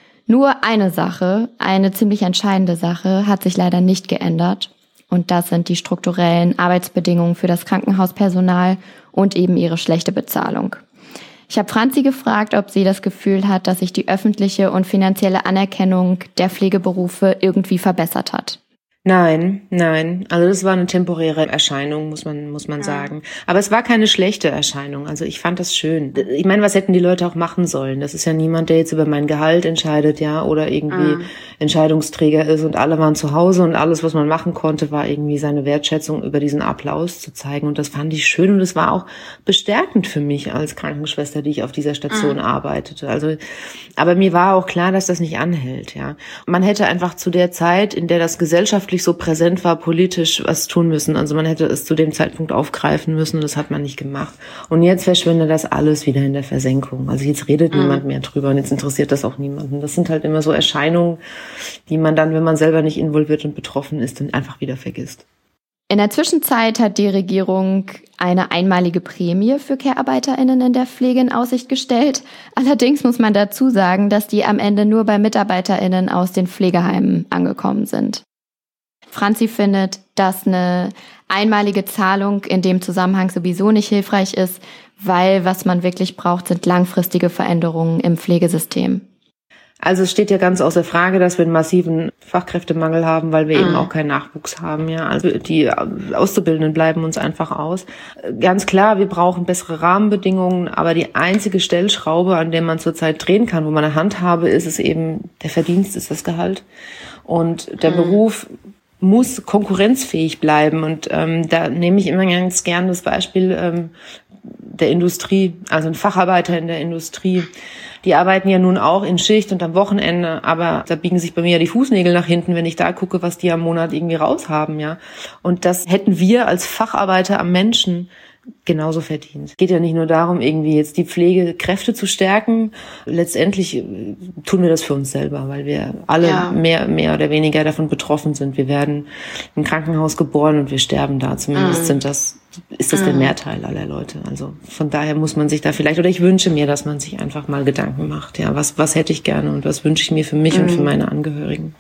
Nur eine Sache, eine ziemlich entscheidende Sache, hat sich leider nicht geändert. Und das sind die strukturellen Arbeitsbedingungen für das Krankenhauspersonal und eben ihre schlechte Bezahlung. Ich habe Franzi gefragt, ob sie das Gefühl hat, dass sich die öffentliche und finanzielle Anerkennung der Pflegeberufe irgendwie verbessert hat. Nein, nein. Also das war eine temporäre Erscheinung, muss man muss man ja. sagen. Aber es war keine schlechte Erscheinung. Also ich fand das schön. Ich meine, was hätten die Leute auch machen sollen? Das ist ja niemand, der jetzt über mein Gehalt entscheidet, ja, oder irgendwie mhm. Entscheidungsträger ist. Und alle waren zu Hause und alles, was man machen konnte, war irgendwie seine Wertschätzung über diesen Applaus zu zeigen. Und das fand ich schön und es war auch bestärkend für mich als Krankenschwester, die ich auf dieser Station mhm. arbeitete. Also, aber mir war auch klar, dass das nicht anhält, ja. Man hätte einfach zu der Zeit, in der das gesellschaftlich so präsent war, politisch was tun müssen. Also man hätte es zu dem Zeitpunkt aufgreifen müssen und das hat man nicht gemacht. Und jetzt verschwindet das alles wieder in der Versenkung. Also jetzt redet mhm. niemand mehr drüber und jetzt interessiert das auch niemanden. Das sind halt immer so Erscheinungen, die man dann, wenn man selber nicht involviert und betroffen ist, dann einfach wieder vergisst. In der Zwischenzeit hat die Regierung eine einmalige Prämie für Care-ArbeiterInnen in der Pflege in Aussicht gestellt. Allerdings muss man dazu sagen, dass die am Ende nur bei MitarbeiterInnen aus den Pflegeheimen angekommen sind. Franzi findet, dass eine einmalige Zahlung in dem Zusammenhang sowieso nicht hilfreich ist, weil was man wirklich braucht, sind langfristige Veränderungen im Pflegesystem. Also es steht ja ganz außer Frage, dass wir einen massiven Fachkräftemangel haben, weil wir mhm. eben auch keinen Nachwuchs haben. Ja, also die Auszubildenden bleiben uns einfach aus. Ganz klar, wir brauchen bessere Rahmenbedingungen, aber die einzige Stellschraube, an der man zurzeit drehen kann, wo man eine Handhabe ist, ist eben der Verdienst, ist das Gehalt. Und der mhm. Beruf muss konkurrenzfähig bleiben. Und ähm, da nehme ich immer ganz gern das Beispiel ähm, der Industrie, also ein Facharbeiter in der Industrie. Die arbeiten ja nun auch in Schicht und am Wochenende, aber da biegen sich bei mir ja die Fußnägel nach hinten, wenn ich da gucke, was die am Monat irgendwie raushaben, ja. Und das hätten wir als Facharbeiter am Menschen genauso verdient. Es geht ja nicht nur darum, irgendwie jetzt die Pflegekräfte zu stärken. Letztendlich tun wir das für uns selber, weil wir alle ja. mehr, mehr oder weniger davon betroffen sind. Wir werden im Krankenhaus geboren und wir sterben da. Zumindest mhm. sind das, ist das mhm. der Mehrteil aller Leute. Also von daher muss man sich da vielleicht, oder ich wünsche mir, dass man sich einfach mal Gedanken macht. Ja, was, was hätte ich gerne und was wünsche ich mir für mich mhm. und für meine Angehörigen?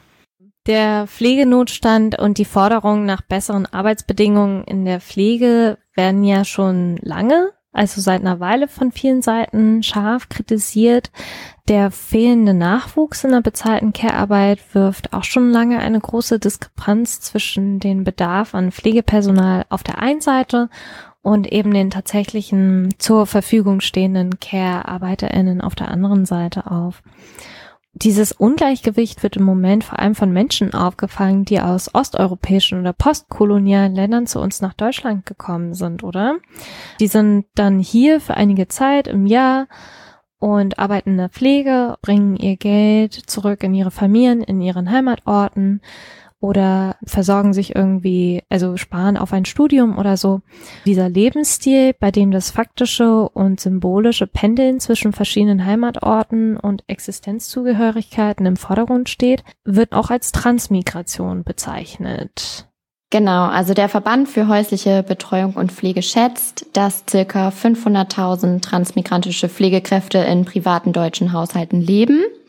Der Pflegenotstand und die Forderung nach besseren Arbeitsbedingungen in der Pflege werden ja schon lange, also seit einer Weile von vielen Seiten scharf kritisiert. Der fehlende Nachwuchs in der bezahlten Care-Arbeit wirft auch schon lange eine große Diskrepanz zwischen dem Bedarf an Pflegepersonal auf der einen Seite und eben den tatsächlichen zur Verfügung stehenden Care-ArbeiterInnen auf der anderen Seite auf. Dieses Ungleichgewicht wird im Moment vor allem von Menschen aufgefangen, die aus osteuropäischen oder postkolonialen Ländern zu uns nach Deutschland gekommen sind, oder? Die sind dann hier für einige Zeit im Jahr und arbeiten in der Pflege, bringen ihr Geld zurück in ihre Familien, in ihren Heimatorten oder versorgen sich irgendwie, also sparen auf ein Studium oder so. Dieser Lebensstil, bei dem das faktische und symbolische Pendeln zwischen verschiedenen Heimatorten und Existenzzugehörigkeiten im Vordergrund steht, wird auch als Transmigration bezeichnet. Genau, also der Verband für häusliche Betreuung und Pflege schätzt, dass circa fünfhunderttausend transmigrantische Pflegekräfte in privaten deutschen Haushalten leben.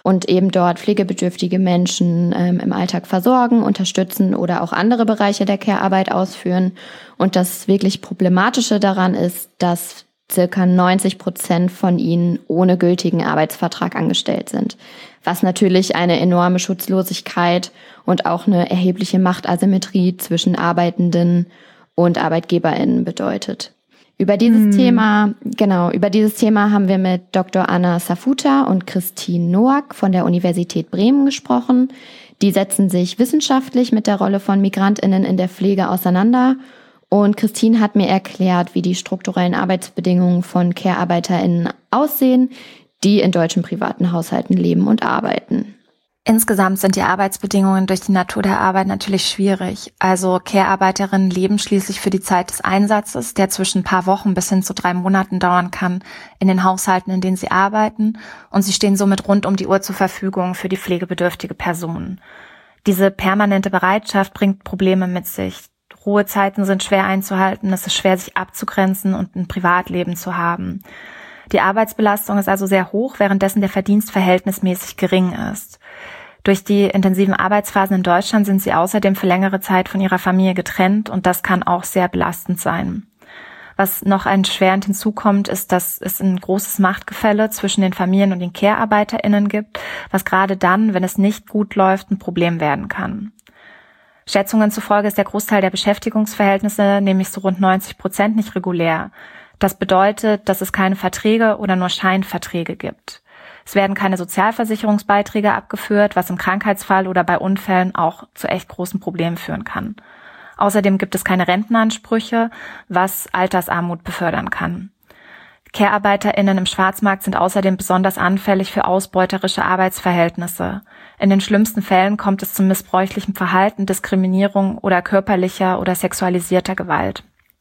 und eben dort pflegebedürftige Menschen ähm, im Alltag versorgen, unterstützen oder auch andere Bereiche der Care-Arbeit ausführen. Und das wirklich Problematische daran ist, dass circa neunzig Prozent von ihnen ohne gültigen Arbeitsvertrag angestellt sind, was natürlich eine enorme Schutzlosigkeit und auch eine erhebliche Machtasymmetrie zwischen Arbeitenden und ArbeitgeberInnen bedeutet. Über dieses hm. Thema, genau, über dieses Thema haben wir mit Doktor Anna Safuta und Christine Noack von der Universität Bremen gesprochen. Die setzen sich wissenschaftlich mit der Rolle von MigrantInnen in der Pflege auseinander. Und Christine hat mir erklärt, wie die strukturellen Arbeitsbedingungen von Care-ArbeiterInnen aussehen, die in deutschen privaten Haushalten leben und arbeiten. Insgesamt sind die Arbeitsbedingungen durch die Natur der Arbeit natürlich schwierig. Also Care-Arbeiterinnen leben schließlich für die Zeit des Einsatzes, der zwischen ein paar Wochen bis hin zu drei Monaten dauern kann, in den Haushalten, in denen sie arbeiten. Und sie stehen somit rund um die Uhr zur Verfügung für die pflegebedürftige Person. Diese permanente Bereitschaft bringt Probleme mit sich. Ruhezeiten sind schwer einzuhalten, es ist schwer, sich abzugrenzen und ein Privatleben zu haben. Die Arbeitsbelastung ist also sehr hoch, währenddessen der Verdienst verhältnismäßig gering ist. Durch die intensiven Arbeitsphasen in Deutschland sind sie außerdem für längere Zeit von ihrer Familie getrennt und das kann auch sehr belastend sein. Was noch erschwerend hinzukommt, ist, dass es ein großes Machtgefälle zwischen den Familien und den Care-ArbeiterInnen gibt, was gerade dann, wenn es nicht gut läuft, ein Problem werden kann. Schätzungen zufolge ist der Großteil der Beschäftigungsverhältnisse, nämlich so rund neunzig Prozent, nicht regulär. Das bedeutet, dass es keine Verträge oder nur Scheinverträge gibt. Es werden keine Sozialversicherungsbeiträge abgeführt, was im Krankheitsfall oder bei Unfällen auch zu echt großen Problemen führen kann. Außerdem gibt es keine Rentenansprüche, was Altersarmut befördern kann. Care-ArbeiterInnen im Schwarzmarkt sind außerdem besonders anfällig für ausbeuterische Arbeitsverhältnisse. In den schlimmsten Fällen kommt es zu missbräuchlichem Verhalten, Diskriminierung oder körperlicher oder sexualisierter Gewalt.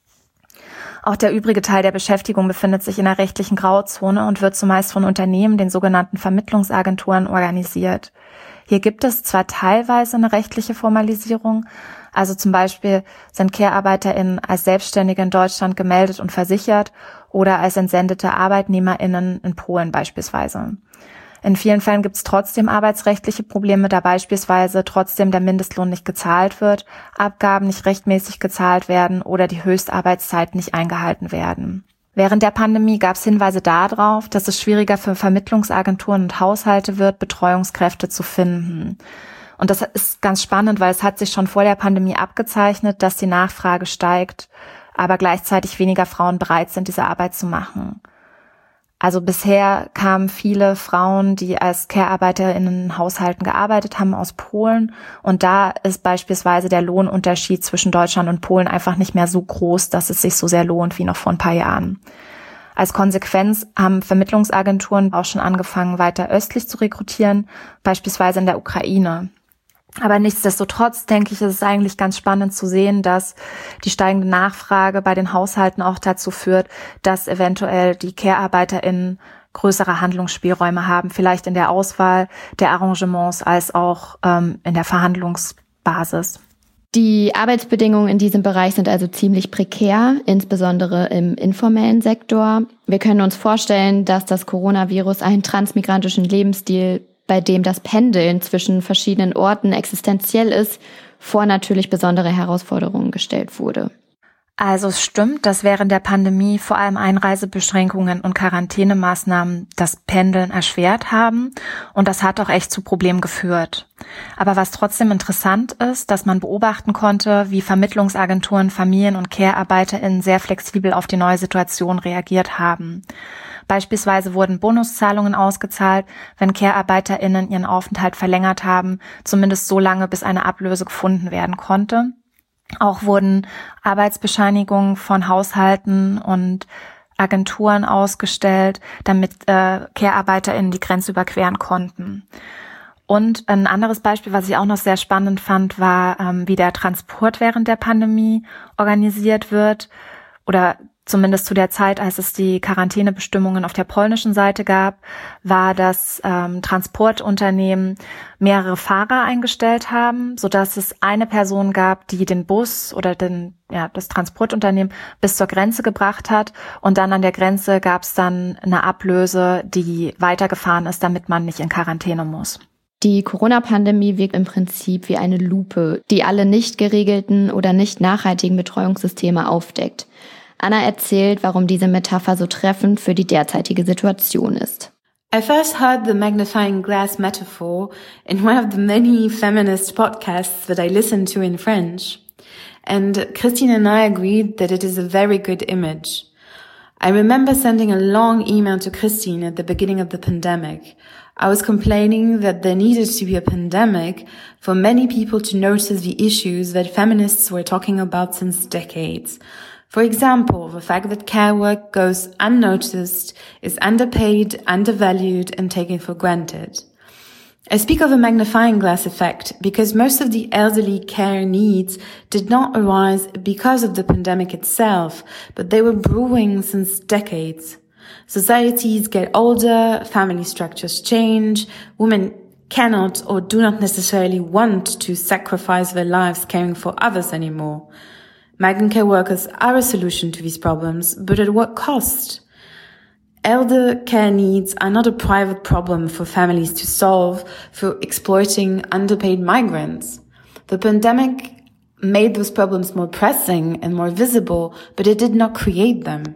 Auch der übrige Teil der Beschäftigung befindet sich in einer rechtlichen Grauzone und wird zumeist von Unternehmen, den sogenannten Vermittlungsagenturen, organisiert. Hier gibt es zwar teilweise eine rechtliche Formalisierung, also zum Beispiel sind Care-ArbeiterInnen als Selbstständige in Deutschland gemeldet und versichert oder als entsendete ArbeitnehmerInnen in Polen beispielsweise. In vielen Fällen gibt es trotzdem arbeitsrechtliche Probleme, da beispielsweise trotzdem der Mindestlohn nicht gezahlt wird, Abgaben nicht rechtmäßig gezahlt werden oder die Höchstarbeitszeiten nicht eingehalten werden. Während der Pandemie gab es Hinweise darauf, dass es schwieriger für Vermittlungsagenturen und Haushalte wird, Betreuungskräfte zu finden. Und das ist ganz spannend, weil es hat sich schon vor der Pandemie abgezeichnet, dass die Nachfrage steigt, aber gleichzeitig weniger Frauen bereit sind, diese Arbeit zu machen. Also bisher kamen viele Frauen, die als Care-ArbeiterInnen in Haushalten gearbeitet haben, aus Polen. Und da ist beispielsweise der Lohnunterschied zwischen Deutschland und Polen einfach nicht mehr so groß, dass es sich so sehr lohnt wie noch vor ein paar Jahren. Als Konsequenz haben Vermittlungsagenturen auch schon angefangen, weiter östlich zu rekrutieren, beispielsweise in der Ukraine. Aber nichtsdestotrotz, denke ich, ist es eigentlich ganz spannend zu sehen, dass die steigende Nachfrage bei den Haushalten auch dazu führt, dass eventuell die Care-ArbeiterInnen größere Handlungsspielräume haben, vielleicht in der Auswahl der Arrangements als auch ähm, in der Verhandlungsbasis. Die Arbeitsbedingungen in diesem Bereich sind also ziemlich prekär, insbesondere im informellen Sektor. Wir können uns vorstellen, dass das Coronavirus einen transmigrantischen Lebensstil, bei dem das Pendeln zwischen verschiedenen Orten existenziell ist, vor natürlich besondere Herausforderungen gestellt wurde. Also es stimmt, dass während der Pandemie vor allem Einreisebeschränkungen und Quarantänemaßnahmen das Pendeln erschwert haben und das hat auch echt zu Problemen geführt. Aber was trotzdem interessant ist, dass man beobachten konnte, wie Vermittlungsagenturen, Familien- und Care-ArbeiterInnen sehr flexibel auf die neue Situation reagiert haben. Beispielsweise wurden Bonuszahlungen ausgezahlt, wenn Care-ArbeiterInnen ihren Aufenthalt verlängert haben, zumindest so lange, bis eine Ablöse gefunden werden konnte. Auch wurden Arbeitsbescheinigungen von Haushalten und Agenturen ausgestellt, damit äh, Care-ArbeiterInnen die Grenze überqueren konnten. Und ein anderes Beispiel, was ich auch noch sehr spannend fand, war, ähm, wie der Transport während der Pandemie organisiert wird oder zumindest zu der Zeit, als es die Quarantänebestimmungen auf der polnischen Seite gab, war, dass ähm, Transportunternehmen mehrere Fahrer eingestellt haben, sodass es eine Person gab, die den Bus oder den, ja, das Transportunternehmen bis zur Grenze gebracht hat. Und dann an der Grenze gab es dann eine Ablöse, die weitergefahren ist, damit man nicht in Quarantäne muss. Die Corona-Pandemie wirkt im Prinzip wie eine Lupe, die alle nicht geregelten oder nicht nachhaltigen Betreuungssysteme aufdeckt. Anna erzählt, warum diese Metapher so treffend für die derzeitige Situation ist. I first heard the magnifying glass metaphor in one of the many feminist podcasts that I listened to in French. And Christine and I agreed that it is a very good image. I remember sending a long email to Christine at the beginning of the pandemic. I was complaining that there needed to be a pandemic for many people to notice the issues that feminists were talking about since decades. For example, the fact that care work goes unnoticed, is underpaid, undervalued, and taken for granted. I speak of a magnifying glass effect because most of the elderly care needs did not arise because of the pandemic itself, but they were brewing since decades. Societies get older, family structures change, women cannot or do not necessarily want to sacrifice their lives caring for others anymore. Migrant care workers are a solution to these problems, but at what cost? Elder care needs are not a private problem for families to solve through exploiting underpaid migrants. The pandemic made those problems more pressing and more visible, but it did not create them.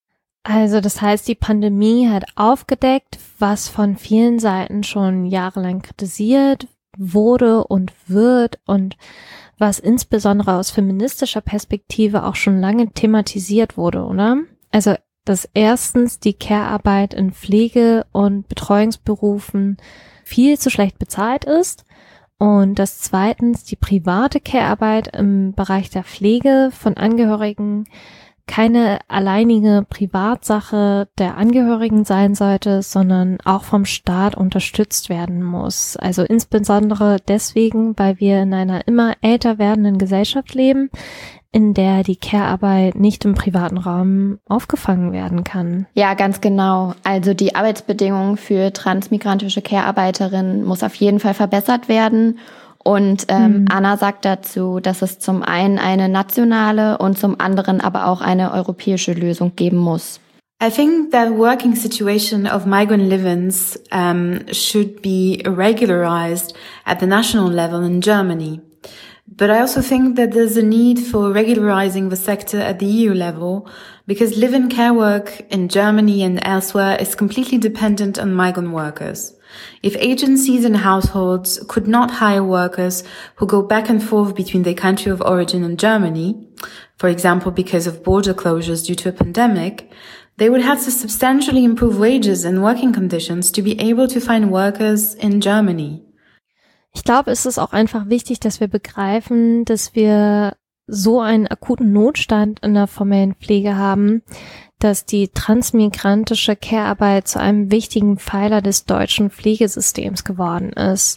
Also das heißt, die Pandemie hat aufgedeckt, was von vielen Seiten schon jahrelang kritisiert wurde und wird und was insbesondere aus feministischer Perspektive auch schon lange thematisiert wurde, oder? Also, dass erstens die Care-Arbeit in Pflege- und Betreuungsberufen viel zu schlecht bezahlt ist und dass zweitens die private Care-Arbeit im Bereich der Pflege von Angehörigen keine alleinige Privatsache der Angehörigen sein sollte, sondern auch vom Staat unterstützt werden muss. Also insbesondere deswegen, weil wir in einer immer älter werdenden Gesellschaft leben, in der die Care-Arbeit nicht im privaten Raum aufgefangen werden kann. Ja, ganz genau. Also die Arbeitsbedingungen für transmigrantische Care-Arbeiterinnen muss auf jeden Fall verbessert werden. Und ähm, mhm. Anna sagt dazu, dass es zum einen eine nationale und zum anderen aber auch eine europäische Lösung geben muss. I think that working situation of migrant live-ins um, should be regularized at the national level in Germany. But I also think that there's a need for regularizing the sector at the E U level because live-in care work in Germany and elsewhere is completely dependent on migrant workers. If agencies and households could not hire workers who go back and forth between their country of origin and Germany, for example because of border closures due to a pandemic, they would have to substantially improve wages and working conditions to be able to find workers in Germany. Ich glaube, es ist auch einfach wichtig, dass wir begreifen, dass wir so einen akuten Notstand in der formellen Pflege haben, dass die transmigrantische Care-Arbeit zu einem wichtigen Pfeiler des deutschen Pflegesystems geworden ist.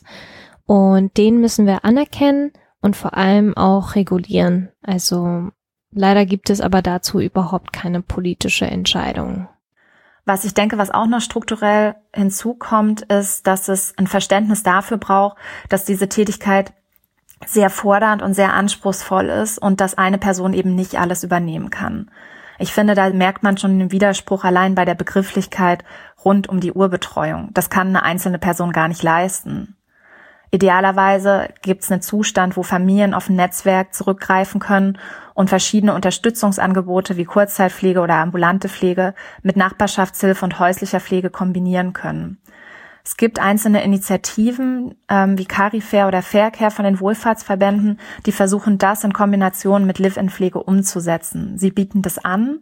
Und den müssen wir anerkennen und vor allem auch regulieren. Also leider gibt es aber dazu überhaupt keine politische Entscheidung. Was ich denke, was auch noch strukturell hinzukommt, ist, dass es ein Verständnis dafür braucht, dass diese Tätigkeit sehr fordernd und sehr anspruchsvoll ist und dass eine Person eben nicht alles übernehmen kann. Ich finde, da merkt man schon den Widerspruch allein bei der Begrifflichkeit rund um die Urbetreuung. Das kann eine einzelne Person gar nicht leisten. Idealerweise gibt es einen Zustand, wo Familien auf ein Netzwerk zurückgreifen können und verschiedene Unterstützungsangebote wie Kurzzeitpflege oder ambulante Pflege mit Nachbarschaftshilfe und häuslicher Pflege kombinieren können. Es gibt einzelne Initiativen ähm, wie Carifair oder Faircare von den Wohlfahrtsverbänden, die versuchen, das in Kombination mit Live-in-Pflege umzusetzen. Sie bieten das an,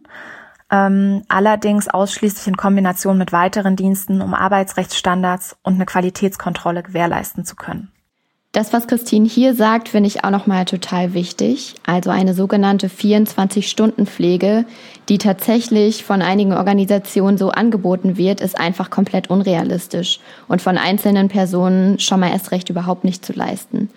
ähm, allerdings ausschließlich in Kombination mit weiteren Diensten, um Arbeitsrechtsstandards und eine Qualitätskontrolle gewährleisten zu können. Das, was Christine hier sagt, finde ich auch nochmal total wichtig. Also eine sogenannte vierundzwanzig-Stunden-Pflege, die tatsächlich von einigen Organisationen so angeboten wird, ist einfach komplett unrealistisch und von einzelnen Personen schon mal erst recht überhaupt nicht zu leisten.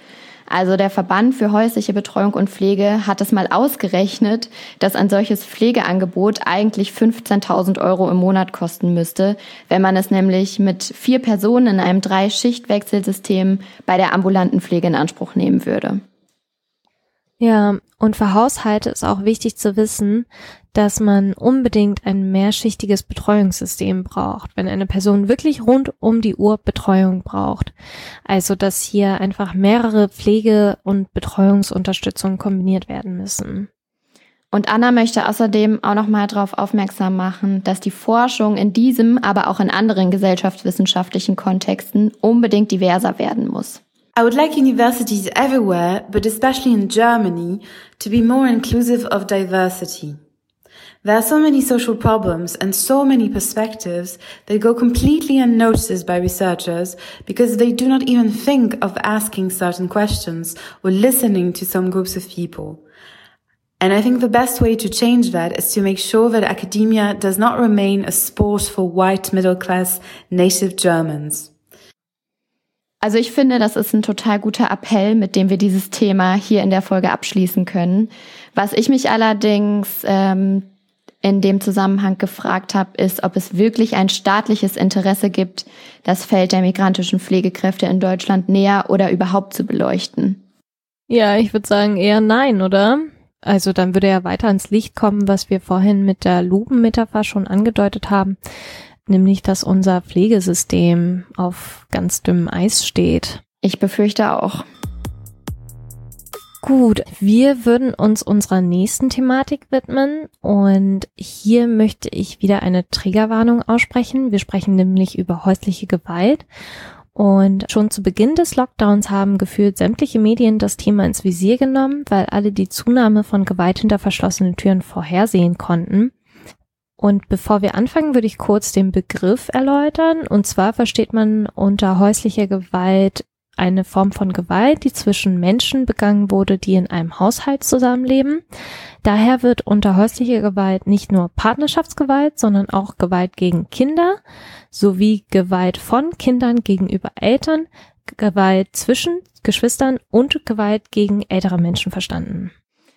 Also der Verband für häusliche Betreuung und Pflege hat es mal ausgerechnet, dass ein solches Pflegeangebot eigentlich fünfzehntausend Euro im Monat kosten müsste, wenn man es nämlich mit vier Personen in einem Drei-Schicht-Wechselsystem bei der ambulanten Pflege in Anspruch nehmen würde. Ja, und für Haushalte ist auch wichtig zu wissen, dass man unbedingt ein mehrschichtiges Betreuungssystem braucht, wenn eine Person wirklich rund um die Uhr Betreuung braucht. Also, dass hier einfach mehrere Pflege- und Betreuungsunterstützung kombiniert werden müssen. Und Anna möchte außerdem auch noch mal darauf aufmerksam machen, dass die Forschung in diesem, aber auch in anderen gesellschaftswissenschaftlichen Kontexten unbedingt diverser werden muss. I would like universities everywhere, but especially in Germany, to be more inclusive of diversity. There are so many social problems and so many perspectives that go completely unnoticed by researchers because they do not even think of asking certain questions or listening to some groups of people. And I think the best way to change that is to make sure that academia does not remain a sport for white middle-class native Germans. Also ich finde, das ist ein total guter Appell, mit dem wir dieses Thema hier in der Folge abschließen können. Was ich mich allerdings ähm, in dem Zusammenhang gefragt habe, ist, ob es wirklich ein staatliches Interesse gibt, das Feld der migrantischen Pflegekräfte in Deutschland näher oder überhaupt zu beleuchten. Ja, ich würde sagen eher nein, oder? Also dann würde ja weiter ans Licht kommen, was wir vorhin mit der Lupenmetapher schon angedeutet haben, nämlich dass unser Pflegesystem auf ganz dünnem Eis steht. Ich befürchte auch. Gut, wir würden uns unserer nächsten Thematik widmen und hier möchte ich wieder eine Triggerwarnung aussprechen. Wir sprechen nämlich über häusliche Gewalt und schon zu Beginn des Lockdowns haben gefühlt sämtliche Medien das Thema ins Visier genommen, weil alle die Zunahme von Gewalt hinter verschlossenen Türen vorhersehen konnten. Und bevor wir anfangen, würde ich kurz den Begriff erläutern. Und zwar versteht man unter häuslicher Gewalt eine Form von Gewalt, die zwischen Menschen begangen wurde, die in einem Haushalt zusammenleben. Daher wird unter häuslicher Gewalt nicht nur Partnerschaftsgewalt, sondern auch Gewalt gegen Kinder sowie Gewalt von Kindern gegenüber Eltern, Gewalt zwischen Geschwistern und Gewalt gegen ältere Menschen verstanden.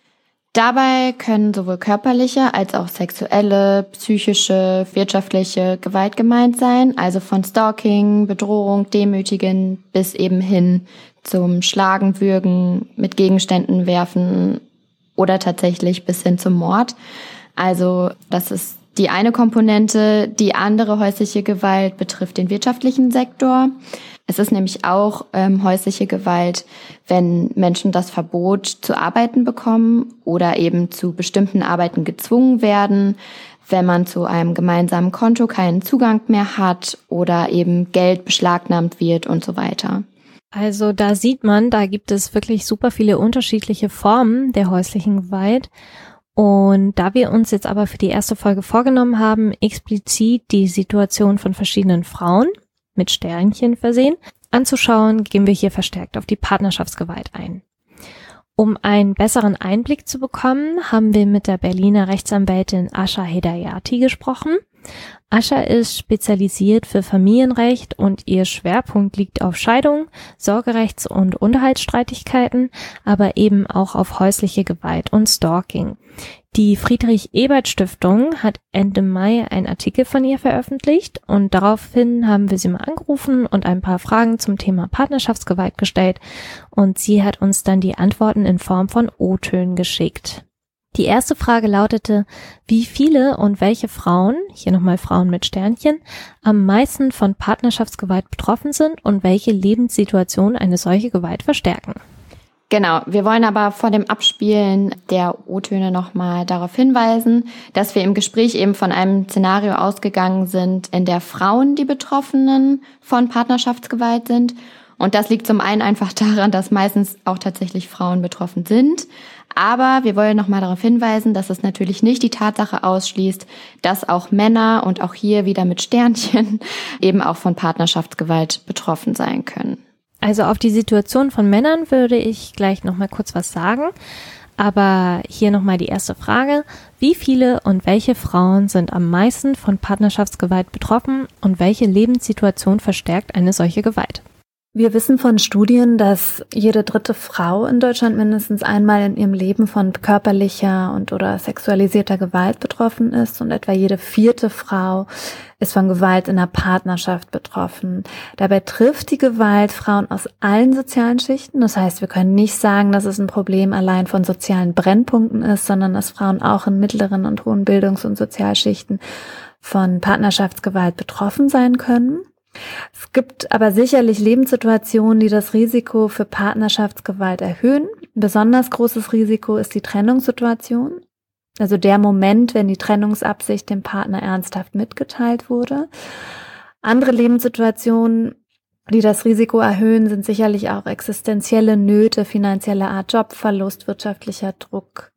Dabei können sowohl körperliche als auch sexuelle, psychische, wirtschaftliche Gewalt gemeint sein, also von Stalking, Bedrohung, Demütigen bis eben hin zum Schlagen, Würgen, mit Gegenständen werfen oder tatsächlich bis hin zum Mord. Also das ist die eine Komponente. Die andere häusliche Gewalt betrifft den wirtschaftlichen Sektor. Es ist nämlich auch ähm, häusliche Gewalt, wenn Menschen das Verbot zu arbeiten bekommen oder eben zu bestimmten Arbeiten gezwungen werden, wenn man zu einem gemeinsamen Konto keinen Zugang mehr hat oder eben Geld beschlagnahmt wird und so weiter. Also da sieht man, da gibt es wirklich super viele unterschiedliche Formen der häuslichen Gewalt. Und da wir uns jetzt aber für die erste Folge vorgenommen haben, explizit die Situation von verschiedenen Frauen mit Sternchen versehen, anzuschauen, gehen wir hier verstärkt auf die Partnerschaftsgewalt ein. Um einen besseren Einblick zu bekommen, haben wir mit der Berliner Rechtsanwältin Asha Hedayati gesprochen. Asha ist spezialisiert für Familienrecht und ihr Schwerpunkt liegt auf Scheidung, Sorgerechts- und Unterhaltsstreitigkeiten, aber eben auch auf häusliche Gewalt und Stalking. Die Friedrich-Ebert-Stiftung hat Ende Mai einen Artikel von ihr veröffentlicht und daraufhin haben wir sie mal angerufen und ein paar Fragen zum Thema Partnerschaftsgewalt gestellt und sie hat uns dann die Antworten in Form von O-Tönen geschickt. Die erste Frage lautete, wie viele und welche Frauen, hier nochmal Frauen mit Sternchen, am meisten von Partnerschaftsgewalt betroffen sind und welche Lebenssituationen eine solche Gewalt verstärken. Genau, wir wollen aber vor dem Abspielen der O-Töne nochmal darauf hinweisen, dass wir im Gespräch eben von einem Szenario ausgegangen sind, in der Frauen die Betroffenen von Partnerschaftsgewalt sind. Und das liegt zum einen einfach daran, dass meistens auch tatsächlich Frauen betroffen sind. Aber wir wollen nochmal darauf hinweisen, dass es natürlich nicht die Tatsache ausschließt, dass auch Männer und auch hier wieder mit Sternchen eben auch von Partnerschaftsgewalt betroffen sein können. Also auf die Situation von Männern würde ich gleich nochmal kurz was sagen. Aber hier nochmal die erste Frage. Wie viele und welche Frauen sind am meisten von Partnerschaftsgewalt betroffen und welche Lebenssituation verstärkt eine solche Gewalt? Wir wissen von Studien, dass jede dritte Frau in Deutschland mindestens einmal in ihrem Leben von körperlicher und oder sexualisierter Gewalt betroffen ist und etwa jede vierte Frau ist von Gewalt in der Partnerschaft betroffen. Dabei trifft die Gewalt Frauen aus allen sozialen Schichten. Das heißt, wir können nicht sagen, dass es ein Problem allein von sozialen Brennpunkten ist, sondern dass Frauen auch in mittleren und hohen Bildungs- und Sozialschichten von Partnerschaftsgewalt betroffen sein können. Es gibt aber sicherlich Lebenssituationen, die das Risiko für Partnerschaftsgewalt erhöhen. Ein besonders großes Risiko ist die Trennungssituation, also der Moment, wenn die Trennungsabsicht dem Partner ernsthaft mitgeteilt wurde. Andere Lebenssituationen, die das Risiko erhöhen, sind sicherlich auch existenzielle Nöte, finanzielle Art, Jobverlust, wirtschaftlicher Druck.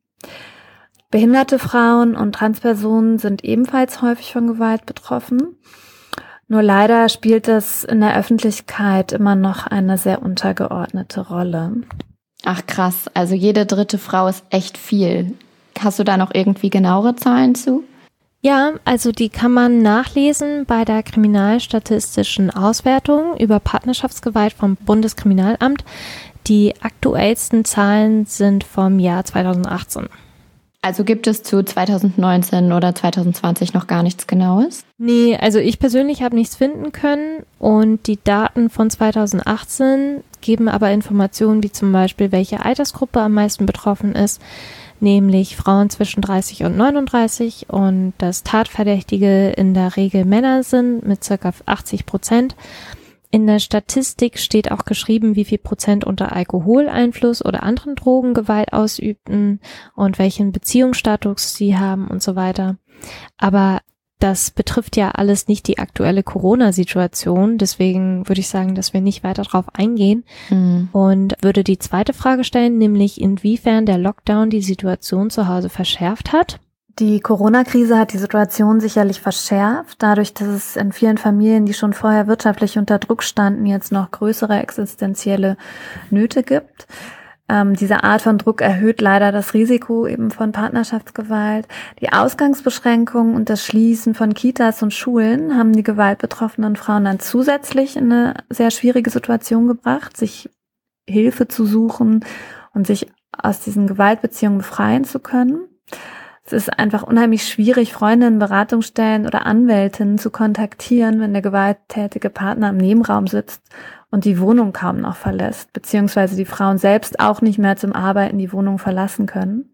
Behinderte Frauen und Transpersonen sind ebenfalls häufig von Gewalt betroffen. Nur leider spielt es in der Öffentlichkeit immer noch eine sehr untergeordnete Rolle. Ach krass, also jede dritte Frau ist echt viel. Hast du da noch irgendwie genauere Zahlen zu? Ja, also die kann man nachlesen bei der Kriminalstatistischen Auswertung über Partnerschaftsgewalt vom Bundeskriminalamt. Die aktuellsten Zahlen sind vom Jahr zweitausendachtzehn. Also gibt es zu zweitausendneunzehn oder zweitausendzwanzig noch gar nichts Genaues? Nee, also ich persönlich habe nichts finden können und die Daten von zweitausendachtzehn geben aber Informationen wie zum Beispiel, welche Altersgruppe am meisten betroffen ist, nämlich Frauen zwischen dreißig und neununddreißig und dass Tatverdächtige in der Regel Männer sind mit circa achtzig Prozent. In der Statistik steht auch geschrieben, wie viel Prozent unter Alkoholeinfluss oder anderen Drogen Gewalt ausübten und welchen Beziehungsstatus sie haben und so weiter. Aber das betrifft ja alles nicht die aktuelle Corona-Situation. Deswegen würde ich sagen, dass wir nicht weiter drauf eingehen mhm. und würde die zweite Frage stellen, nämlich inwiefern der Lockdown die Situation zu Hause verschärft hat. Die Corona-Krise hat die Situation sicherlich verschärft, dadurch, dass es in vielen Familien, die schon vorher wirtschaftlich unter Druck standen, jetzt noch größere existenzielle Nöte gibt. Ähm, diese Art von Druck erhöht leider das Risiko eben von Partnerschaftsgewalt. Die Ausgangsbeschränkungen und das Schließen von Kitas und Schulen haben die gewaltbetroffenen Frauen dann zusätzlich in eine sehr schwierige Situation gebracht, sich Hilfe zu suchen und sich aus diesen Gewaltbeziehungen befreien zu können. Es ist einfach unheimlich schwierig, Freundinnen, Beratungsstellen oder Anwältinnen zu kontaktieren, wenn der gewalttätige Partner im Nebenraum sitzt und die Wohnung kaum noch verlässt, beziehungsweise die Frauen selbst auch nicht mehr zum Arbeiten die Wohnung verlassen können.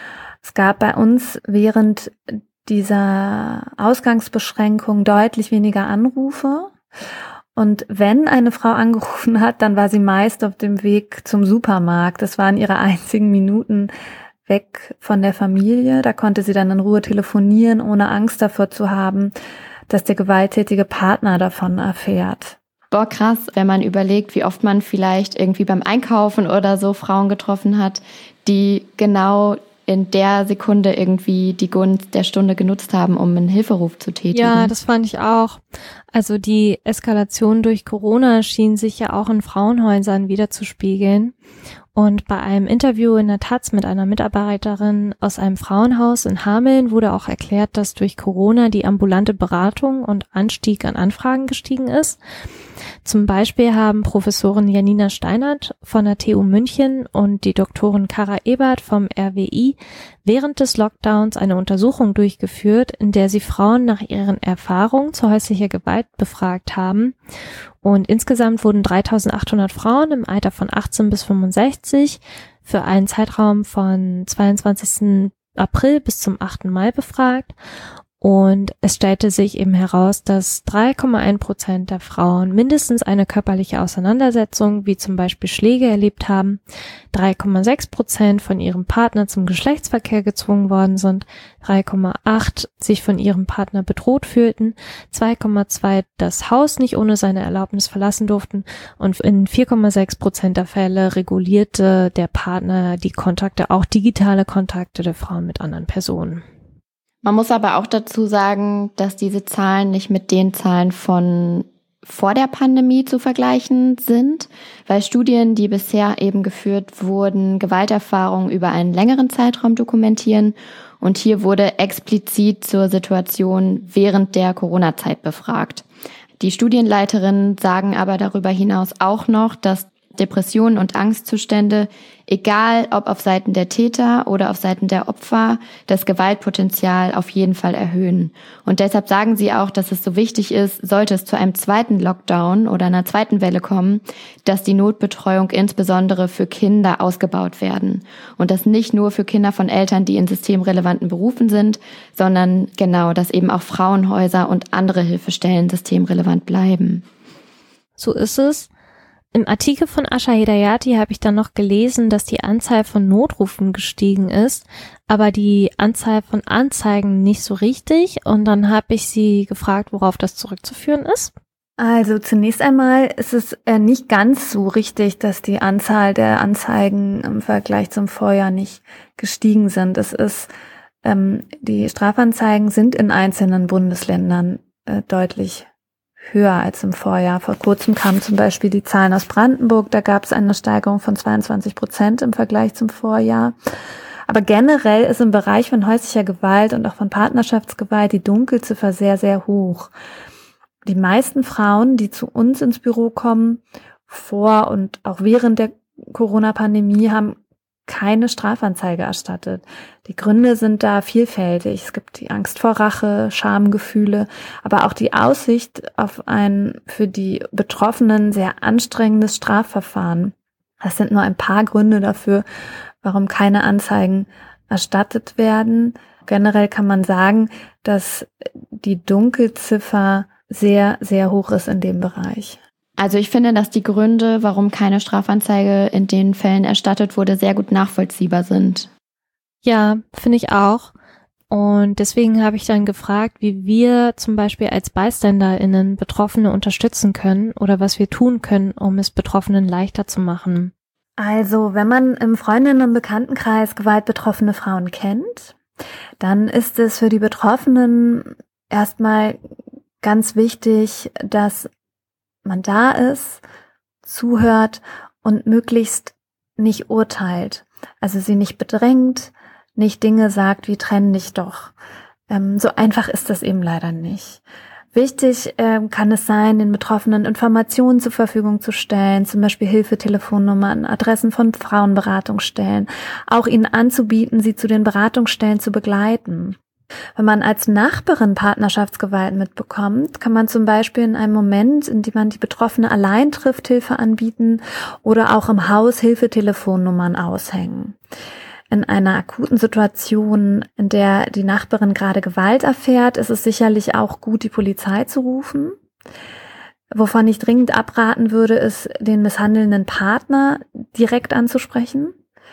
Es gab bei uns während dieser Ausgangsbeschränkung deutlich weniger Anrufe. Und wenn eine Frau angerufen hat, dann war sie meist auf dem Weg zum Supermarkt. Das waren ihre einzigen Minuten weg von der Familie. Da konnte sie dann in Ruhe telefonieren, ohne Angst davor zu haben, dass der gewalttätige Partner davon erfährt. Boah, krass, wenn man überlegt, wie oft man vielleicht irgendwie beim Einkaufen oder so Frauen getroffen hat, die genau in der Sekunde irgendwie die Gunst der Stunde genutzt haben, um einen Hilferuf zu tätigen. Ja, das fand ich auch. Also die Eskalation durch Corona schien sich ja auch in Frauenhäusern wiederzuspiegeln. Und bei einem Interview in der Taz mit einer Mitarbeiterin aus einem Frauenhaus in Hameln wurde auch erklärt, dass durch Corona die ambulante Beratung und Anstieg an Anfragen gestiegen ist. Zum Beispiel haben Professorin Janina Steinert von der T U München und die Doktorin Kara Ebert vom R W I während des Lockdowns eine Untersuchung durchgeführt, in der sie Frauen nach ihren Erfahrungen zu häuslicher Gewalt befragt haben. Und insgesamt wurden dreitausendachthundert Frauen im Alter von achtzehn bis fünfundsechzig für einen Zeitraum von zweiundzwanzigsten April bis zum achten Mai befragt. Und es stellte sich eben heraus, dass drei Komma eins Prozent der Frauen mindestens eine körperliche Auseinandersetzung, wie zum Beispiel Schläge, erlebt haben, drei Komma sechs Prozent von ihrem Partner zum Geschlechtsverkehr gezwungen worden sind, drei Komma acht sich von ihrem Partner bedroht fühlten, zwei Komma zwei das Haus nicht ohne seine Erlaubnis verlassen durften und in vier Komma sechs Prozent der Fälle regulierte der Partner die Kontakte, auch digitale Kontakte der Frauen mit anderen Personen. Man muss aber auch dazu sagen, dass diese Zahlen nicht mit den Zahlen von vor der Pandemie zu vergleichen sind, weil Studien, die bisher eben geführt wurden, Gewalterfahrungen über einen längeren Zeitraum dokumentieren. Und hier wurde explizit zur Situation während der Corona-Zeit befragt. Die Studienleiterinnen sagen aber darüber hinaus auch noch, dass Depressionen und Angstzustände, egal ob auf Seiten der Täter oder auf Seiten der Opfer, das Gewaltpotenzial auf jeden Fall erhöhen. Und deshalb sagen sie auch, dass es so wichtig ist, sollte es zu einem zweiten Lockdown oder einer zweiten Welle kommen, dass die Notbetreuung insbesondere für Kinder ausgebaut werden. Und das nicht nur für Kinder von Eltern, die in systemrelevanten Berufen sind, sondern genau, dass eben auch Frauenhäuser und andere Hilfestellen systemrelevant bleiben. So ist es. Im Artikel von Asha Hedayati habe ich dann noch gelesen, dass die Anzahl von Notrufen gestiegen ist, aber die Anzahl von Anzeigen nicht so richtig. Und dann habe ich sie gefragt, worauf das zurückzuführen ist. Also zunächst einmal ist es äh, nicht ganz so richtig, dass die Anzahl der Anzeigen im Vergleich zum Vorjahr nicht gestiegen sind. Es ist, ähm, die Strafanzeigen sind in einzelnen Bundesländern äh, deutlich höher als im Vorjahr. Vor kurzem kamen zum Beispiel die Zahlen aus Brandenburg, da gab es eine Steigerung von zweiundzwanzig Prozent im Vergleich zum Vorjahr. Aber generell ist im Bereich von häuslicher Gewalt und auch von Partnerschaftsgewalt die Dunkelziffer sehr, sehr hoch. Die meisten Frauen, die zu uns ins Büro kommen, vor und auch während der Corona-Pandemie, haben keine Strafanzeige erstattet. Die Gründe sind da vielfältig. Es gibt die Angst vor Rache, Schamgefühle, aber auch die Aussicht auf ein für die Betroffenen sehr anstrengendes Strafverfahren. Das sind nur ein paar Gründe dafür, warum keine Anzeigen erstattet werden. Generell kann man sagen, dass die Dunkelziffer sehr, sehr hoch ist in dem Bereich. Also ich finde, dass die Gründe, warum keine Strafanzeige in den Fällen erstattet wurde, sehr gut nachvollziehbar sind. Ja, finde ich auch. Und deswegen habe ich dann gefragt, wie wir zum Beispiel als BeiständerInnen Betroffene unterstützen können oder was wir tun können, um es Betroffenen leichter zu machen. Also, wenn man im Freundinnen- und Bekanntenkreis gewaltbetroffene Frauen kennt, dann ist es für die Betroffenen erstmal ganz wichtig, dass man da ist, zuhört und möglichst nicht urteilt. Also sie nicht bedrängt, nicht Dinge sagt wie trenn dich doch. Ähm, so einfach ist das eben leider nicht. Wichtig ähm, kann es sein, den Betroffenen Informationen zur Verfügung zu stellen, zum Beispiel Hilfetelefonnummern, Adressen von Frauenberatungsstellen, auch ihnen anzubieten, sie zu den Beratungsstellen zu begleiten. Wenn man als Nachbarin Partnerschaftsgewalt mitbekommt, kann man zum Beispiel in einem Moment, in dem man die Betroffene allein trifft, Hilfe anbieten oder auch im Haus Hilfetelefonnummern aushängen. In einer akuten Situation, in der die Nachbarin gerade Gewalt erfährt, ist es sicherlich auch gut, die Polizei zu rufen. Wovon ich dringend abraten würde, ist, den misshandelnden Partner direkt anzusprechen,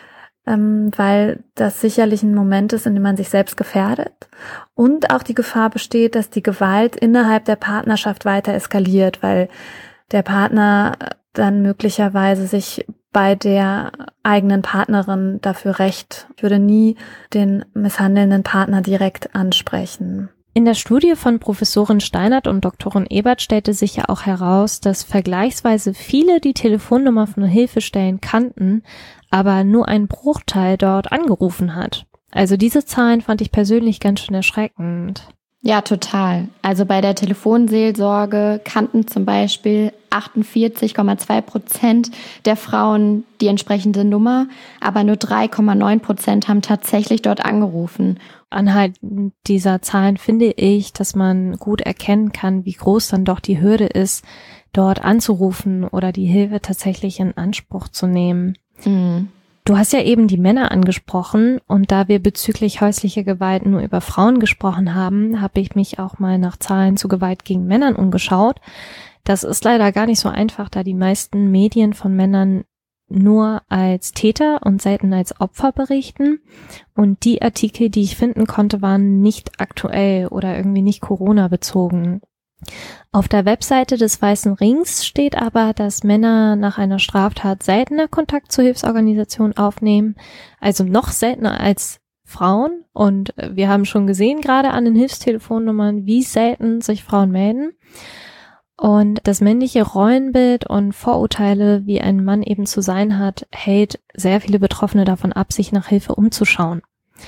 weil das sicherlich ein Moment ist, in dem man sich selbst gefährdet und auch die Gefahr besteht, dass die Gewalt innerhalb der Partnerschaft weiter eskaliert, weil der Partner dann möglicherweise sich bei der eigenen Partnerin dafür rächt. Ich würde nie den misshandelnden Partner direkt ansprechen. In der Studie von Professorin Steinert und Doktorin Ebert stellte sich ja auch heraus, dass vergleichsweise viele die Telefonnummer von Hilfestellen kannten, aber nur ein Bruchteil dort angerufen hat. Also diese Zahlen fand ich persönlich ganz schön erschreckend. Ja, total. Also bei der Telefonseelsorge kannten zum Beispiel achtundvierzig Komma zwei Prozent der Frauen die entsprechende Nummer, aber nur drei Komma neun Prozent haben tatsächlich dort angerufen. Anhand dieser Zahlen finde ich, dass man gut erkennen kann, wie groß dann doch die Hürde ist, dort anzurufen oder die Hilfe tatsächlich in Anspruch zu nehmen. Mhm. Du hast ja eben die Männer angesprochen und da wir bezüglich häuslicher Gewalt nur über Frauen gesprochen haben, habe ich mich auch mal nach Zahlen zu Gewalt gegen Männern umgeschaut. Das ist leider gar nicht so einfach, da die meisten Medien von Männern nur als Täter und selten als Opfer berichten. Und die Artikel, die ich finden konnte, waren nicht aktuell oder irgendwie nicht Corona-bezogen. Auf der Webseite des Weißen Rings steht aber, dass Männer nach einer Straftat seltener Kontakt zur Hilfsorganisation aufnehmen, also noch seltener als Frauen. Und wir haben schon gesehen, gerade an den Hilfstelefonnummern, wie selten sich Frauen melden. Und das männliche Rollenbild und Vorurteile, wie ein Mann eben zu sein hat, hält sehr viele Betroffene davon ab, sich nach Hilfe umzuschauen.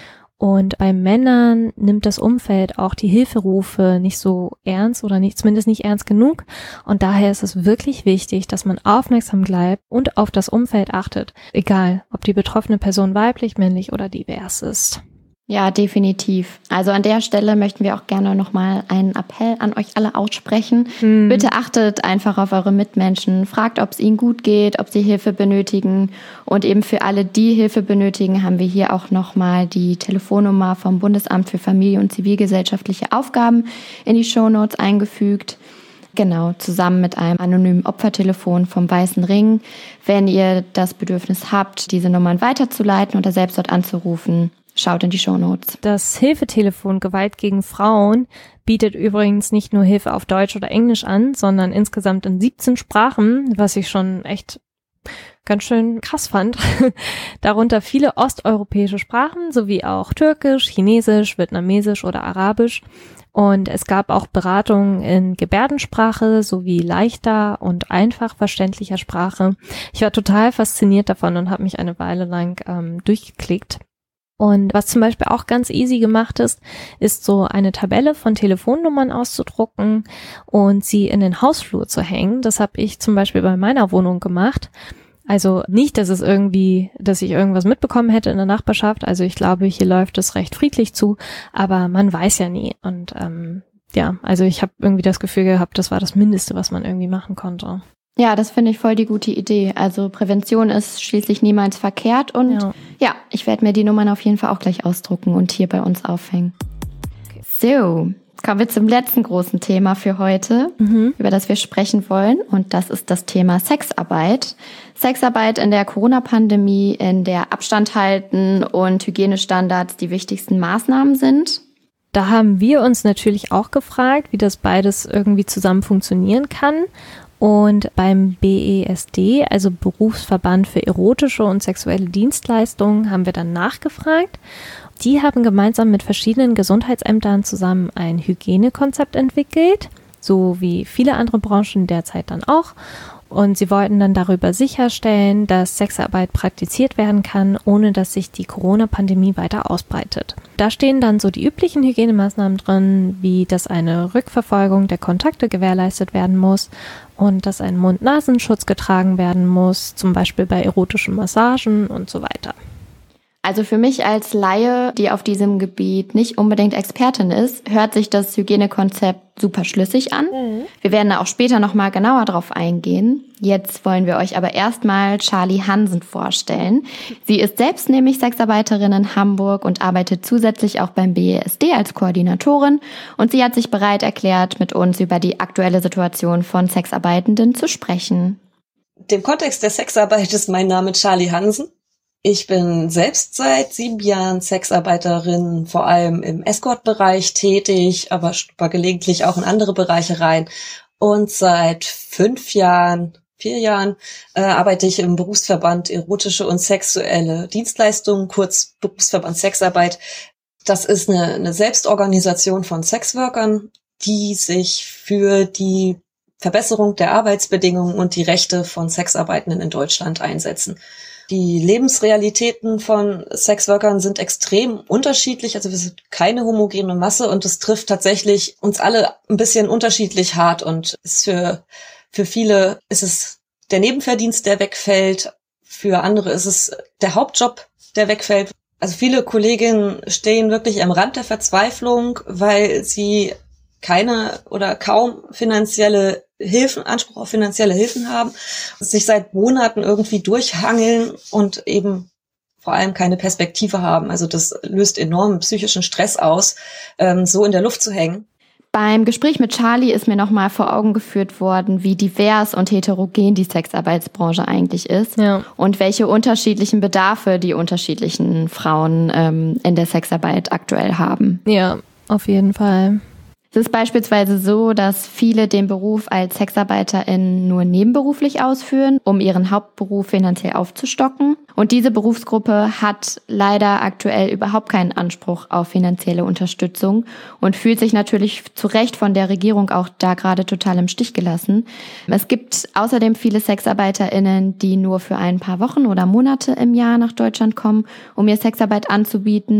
Und bei Männern nimmt das Umfeld auch die Hilferufe nicht so ernst oder nicht, zumindest nicht ernst genug. Und daher ist es wirklich wichtig, dass man aufmerksam bleibt und auf das Umfeld achtet. Egal, ob die betroffene Person weiblich, männlich oder divers ist. Ja, definitiv. Also an der Stelle möchten wir auch gerne nochmal einen Appell an euch alle aussprechen. Hm. Bitte achtet einfach auf eure Mitmenschen. Fragt, ob es ihnen gut geht, ob sie Hilfe benötigen. Und eben für alle, die Hilfe benötigen, haben wir hier auch nochmal die Telefonnummer vom Bundesamt für Familie und zivilgesellschaftliche Aufgaben in die Shownotes eingefügt. Genau, zusammen mit einem anonymen Opfertelefon vom Weißen Ring. Wenn ihr das Bedürfnis habt, diese Nummern weiterzuleiten oder selbst dort anzurufen, schaut in die Shownotes. Das Hilfetelefon Gewalt gegen Frauen bietet übrigens nicht nur Hilfe auf Deutsch oder Englisch an, sondern insgesamt in siebzehn Sprachen, was ich schon echt ganz schön krass fand. Darunter viele osteuropäische Sprachen sowie auch Türkisch, Chinesisch, Vietnamesisch oder Arabisch. Und es gab auch Beratungen in Gebärdensprache sowie leichter und einfach verständlicher Sprache. Ich war total fasziniert davon und habe mich eine Weile lang ähm, durchgeklickt. Und was zum Beispiel auch ganz easy gemacht ist, ist so eine Tabelle von Telefonnummern auszudrucken und sie in den Hausflur zu hängen. Das habe ich zum Beispiel bei meiner Wohnung gemacht. Also nicht, dass es irgendwie, dass ich irgendwas mitbekommen hätte in der Nachbarschaft. Also ich glaube, hier läuft es recht friedlich zu, aber man weiß ja nie. Und ähm, ja, also ich habe irgendwie das Gefühl gehabt, das war das Mindeste, was man irgendwie machen konnte. Ja, das finde ich voll die gute Idee. Also Prävention ist schließlich niemals verkehrt und ja, ja ich werde mir die Nummern auf jeden Fall auch gleich ausdrucken und hier bei uns aufhängen. Okay. So, kommen wir zum letzten großen Thema für heute, mhm. über das wir sprechen wollen, und das ist das Thema Sexarbeit. Sexarbeit in der Corona-Pandemie, in der Abstand halten und Hygienestandards die wichtigsten Maßnahmen sind. Da haben wir uns natürlich auch gefragt, wie das beides irgendwie zusammen funktionieren kann. Und beim B E S D, also Berufsverband für erotische und sexuelle Dienstleistungen, haben wir dann nachgefragt. Die haben gemeinsam mit verschiedenen Gesundheitsämtern zusammen ein Hygienekonzept entwickelt, so wie viele andere Branchen derzeit dann auch. Und sie wollten dann darüber sicherstellen, dass Sexarbeit praktiziert werden kann, ohne dass sich die Corona-Pandemie weiter ausbreitet. Da stehen dann so die üblichen Hygienemaßnahmen drin, wie dass eine Rückverfolgung der Kontakte gewährleistet werden muss und dass ein Mund-Nasenschutz getragen werden muss, zum Beispiel bei erotischen Massagen und so weiter. Also für mich als Laie, die auf diesem Gebiet nicht unbedingt Expertin ist, hört sich das Hygienekonzept super schlüssig an. Mhm. Wir werden da auch später nochmal genauer drauf eingehen. Jetzt wollen wir euch aber erstmal Charlie Hansen vorstellen. Sie ist selbst nämlich Sexarbeiterin in Hamburg und arbeitet zusätzlich auch beim B E S D als Koordinatorin. Und sie hat sich bereit erklärt, mit uns über die aktuelle Situation von Sexarbeitenden zu sprechen. Dem Kontext der Sexarbeit ist mein Name Charlie Hansen. Ich bin selbst seit sieben Jahren Sexarbeiterin, vor allem im Escort-Bereich tätig, aber schnupper gelegentlich auch in andere Bereiche rein. Und seit fünf Jahren, vier Jahren äh, arbeite ich im Berufsverband erotische und sexuelle Dienstleistungen, kurz Berufsverband Sexarbeit. Das ist eine, eine Selbstorganisation von Sexworkern, die sich für die Verbesserung der Arbeitsbedingungen und die Rechte von Sexarbeitenden in Deutschland einsetzen. Die Lebensrealitäten von Sexworkern sind extrem unterschiedlich, also wir sind keine homogene Masse und es trifft tatsächlich uns alle ein bisschen unterschiedlich hart und ist für, für viele ist es der Nebenverdienst, der wegfällt, für andere ist es der Hauptjob, der wegfällt. Also viele Kolleginnen stehen wirklich am Rand der Verzweiflung, weil sie keine oder kaum finanzielle Hilfen, Anspruch auf finanzielle Hilfen haben, sich seit Monaten irgendwie durchhangeln und eben vor allem keine Perspektive haben. Also das löst enormen psychischen Stress aus, ähm, so in der Luft zu hängen. Beim Gespräch mit Charlie ist mir nochmal vor Augen geführt worden, wie divers und heterogen die Sexarbeitsbranche eigentlich ist, ja, und welche unterschiedlichen Bedarfe die unterschiedlichen Frauen ähm, in der Sexarbeit aktuell haben. Ja, auf jeden Fall. Es ist beispielsweise so, dass viele den Beruf als SexarbeiterInnen nur nebenberuflich ausführen, um ihren Hauptberuf finanziell aufzustocken. Und diese Berufsgruppe hat leider aktuell überhaupt keinen Anspruch auf finanzielle Unterstützung und fühlt sich natürlich zu Recht von der Regierung auch da gerade total im Stich gelassen. Es gibt außerdem viele SexarbeiterInnen, die nur für ein paar Wochen oder Monate im Jahr nach Deutschland kommen, um ihr Sexarbeit anzubieten.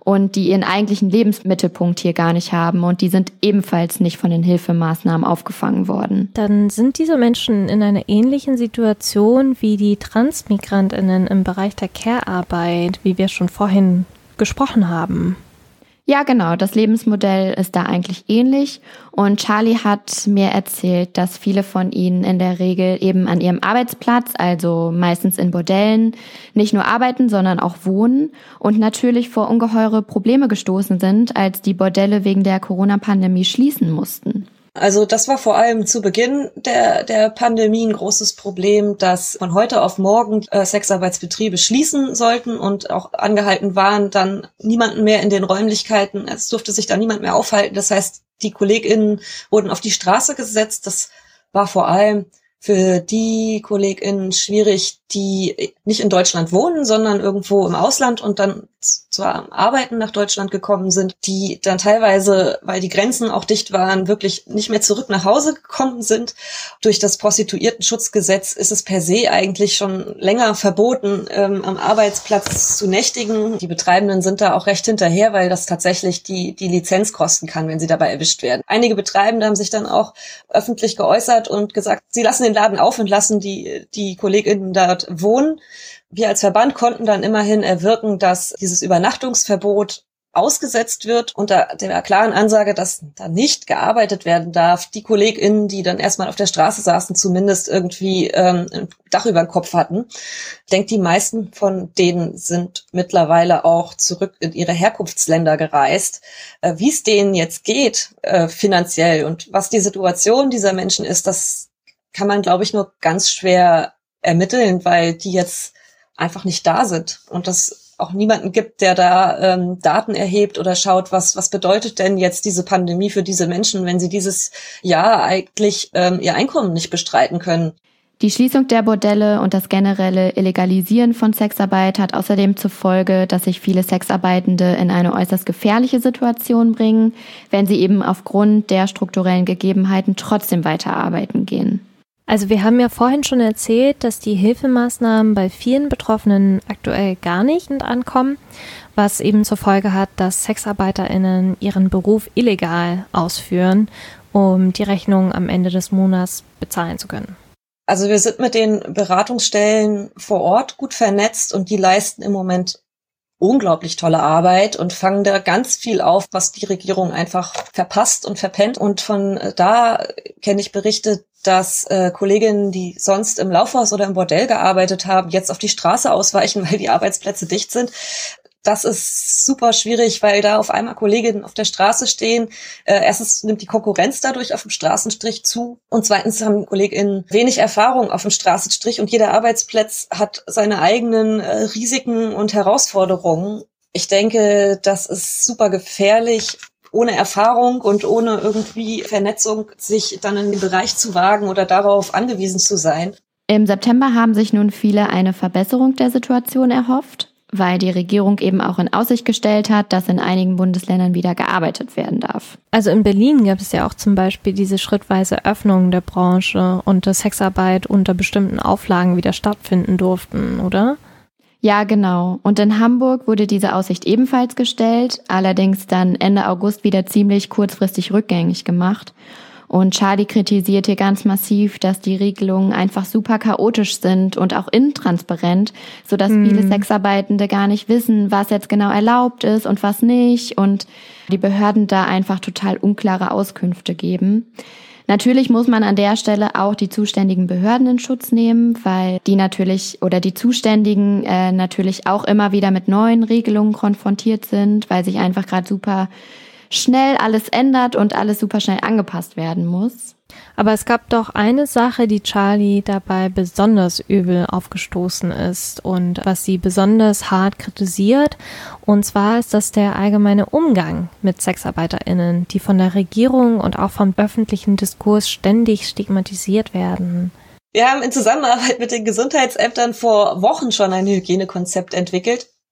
und die ihren eigentlichen Lebensmittelpunkt hier gar nicht haben und die sind ebenfalls nicht von den Hilfemaßnahmen aufgefangen worden. Dann sind diese Menschen in einer ähnlichen Situation wie die TransmigrantInnen im Bereich der Care-Arbeit, wie wir schon vorhin gesprochen haben. Ja, genau. Das Lebensmodell ist da eigentlich ähnlich. Und Charlie hat mir erzählt, dass viele von ihnen in der Regel eben an ihrem Arbeitsplatz, also meistens in Bordellen, nicht nur arbeiten, sondern auch wohnen und natürlich vor ungeheure Probleme gestoßen sind, als die Bordelle wegen der Corona-Pandemie schließen mussten. Also das war vor allem zu Beginn der der Pandemie ein großes Problem, dass von heute auf morgen äh, Sexarbeitsbetriebe schließen sollten und auch angehalten waren, dann niemanden mehr in den Räumlichkeiten, es durfte sich da niemand mehr aufhalten. Das heißt, die KollegInnen wurden auf die Straße gesetzt. Das war vor allem für die KollegInnen schwierig, die nicht in Deutschland wohnen, sondern irgendwo im Ausland und dann zwar am Arbeiten nach Deutschland gekommen sind, die dann teilweise, weil die Grenzen auch dicht waren, wirklich nicht mehr zurück nach Hause gekommen sind. Durch das Prostituiertenschutzgesetz ist es per se eigentlich schon länger verboten, ähm, am Arbeitsplatz zu nächtigen. Die Betreibenden sind da auch recht hinterher, weil das tatsächlich die, die Lizenz kosten kann, wenn sie dabei erwischt werden. Einige Betreibende haben sich dann auch öffentlich geäußert und gesagt, sie lassen den Laden auf und lassen die, die KollegInnen dort wohnen. Wir als Verband konnten dann immerhin erwirken, dass dieses Übernachtungsverbot ausgesetzt wird unter der klaren Ansage, dass da nicht gearbeitet werden darf. Die KollegInnen, die dann erstmal auf der Straße saßen, zumindest irgendwie ähm, ein Dach über den Kopf hatten. Ich denke, die meisten von denen sind mittlerweile auch zurück in ihre Herkunftsländer gereist. Äh, wie es denen jetzt geht, äh, finanziell und was die Situation dieser Menschen ist, das kann man, glaube ich, nur ganz schwer ermitteln, weil die jetzt einfach nicht da sind und das auch niemanden gibt, der da ähm, Daten erhebt oder schaut, was was bedeutet denn jetzt diese Pandemie für diese Menschen, wenn sie dieses Jahr eigentlich ähm, ihr Einkommen nicht bestreiten können. Die Schließung der Bordelle und das generelle Illegalisieren von Sexarbeit hat außerdem zur Folge, dass sich viele Sexarbeitende in eine äußerst gefährliche Situation bringen, wenn sie eben aufgrund der strukturellen Gegebenheiten trotzdem weiterarbeiten gehen. Also wir haben ja vorhin schon erzählt, dass die Hilfemaßnahmen bei vielen Betroffenen aktuell gar nicht ankommen, was eben zur Folge hat, dass SexarbeiterInnen ihren Beruf illegal ausführen, um die Rechnung am Ende des Monats bezahlen zu können. Also wir sind mit den Beratungsstellen vor Ort gut vernetzt und die leisten im Moment unglaublich tolle Arbeit und fangen da ganz viel auf, was die Regierung einfach verpasst und verpennt. Und von da kenne ich Berichte, dass äh, Kolleginnen, die sonst im Laufhaus oder im Bordell gearbeitet haben, jetzt auf die Straße ausweichen, weil die Arbeitsplätze dicht sind. Das ist super schwierig, weil da auf einmal Kolleginnen auf der Straße stehen. Äh, erstens nimmt die Konkurrenz dadurch auf dem Straßenstrich zu und zweitens haben KollegInnen wenig Erfahrung auf dem Straßenstrich und jeder Arbeitsplatz hat seine eigenen äh, Risiken und Herausforderungen. Ich denke, das ist super gefährlich, ohne Erfahrung und ohne irgendwie Vernetzung sich dann in den Bereich zu wagen oder darauf angewiesen zu sein. Im September haben sich nun viele eine Verbesserung der Situation erhofft, weil die Regierung eben auch in Aussicht gestellt hat, dass in einigen Bundesländern wieder gearbeitet werden darf. Also in Berlin gab es ja auch zum Beispiel diese schrittweise Öffnung der Branche und dass Sexarbeit unter bestimmten Auflagen wieder stattfinden durften, oder? Ja, genau. Und in Hamburg wurde diese Aussicht ebenfalls gestellt, allerdings dann Ende August wieder ziemlich kurzfristig rückgängig gemacht. Und Charlie kritisiert hier ganz massiv, dass die Regelungen einfach super chaotisch sind und auch intransparent, sodass mhm. viele Sexarbeitende gar nicht wissen, was jetzt genau erlaubt ist und was nicht und die Behörden da einfach total unklare Auskünfte geben. Natürlich muss man an der Stelle auch die zuständigen Behörden in Schutz nehmen, weil die natürlich oder die Zuständigen äh, natürlich auch immer wieder mit neuen Regelungen konfrontiert sind, weil sich einfach gerade super schnell alles ändert und alles super schnell angepasst werden muss. Aber es gab doch eine Sache, die Charlie dabei besonders übel aufgestoßen ist und was sie besonders hart kritisiert. Und zwar ist das der allgemeine Umgang mit SexarbeiterInnen, die von der Regierung und auch vom öffentlichen Diskurs ständig stigmatisiert werden. Wir haben in Zusammenarbeit mit den Gesundheitsämtern vor Wochen schon ein Hygienekonzept entwickelt.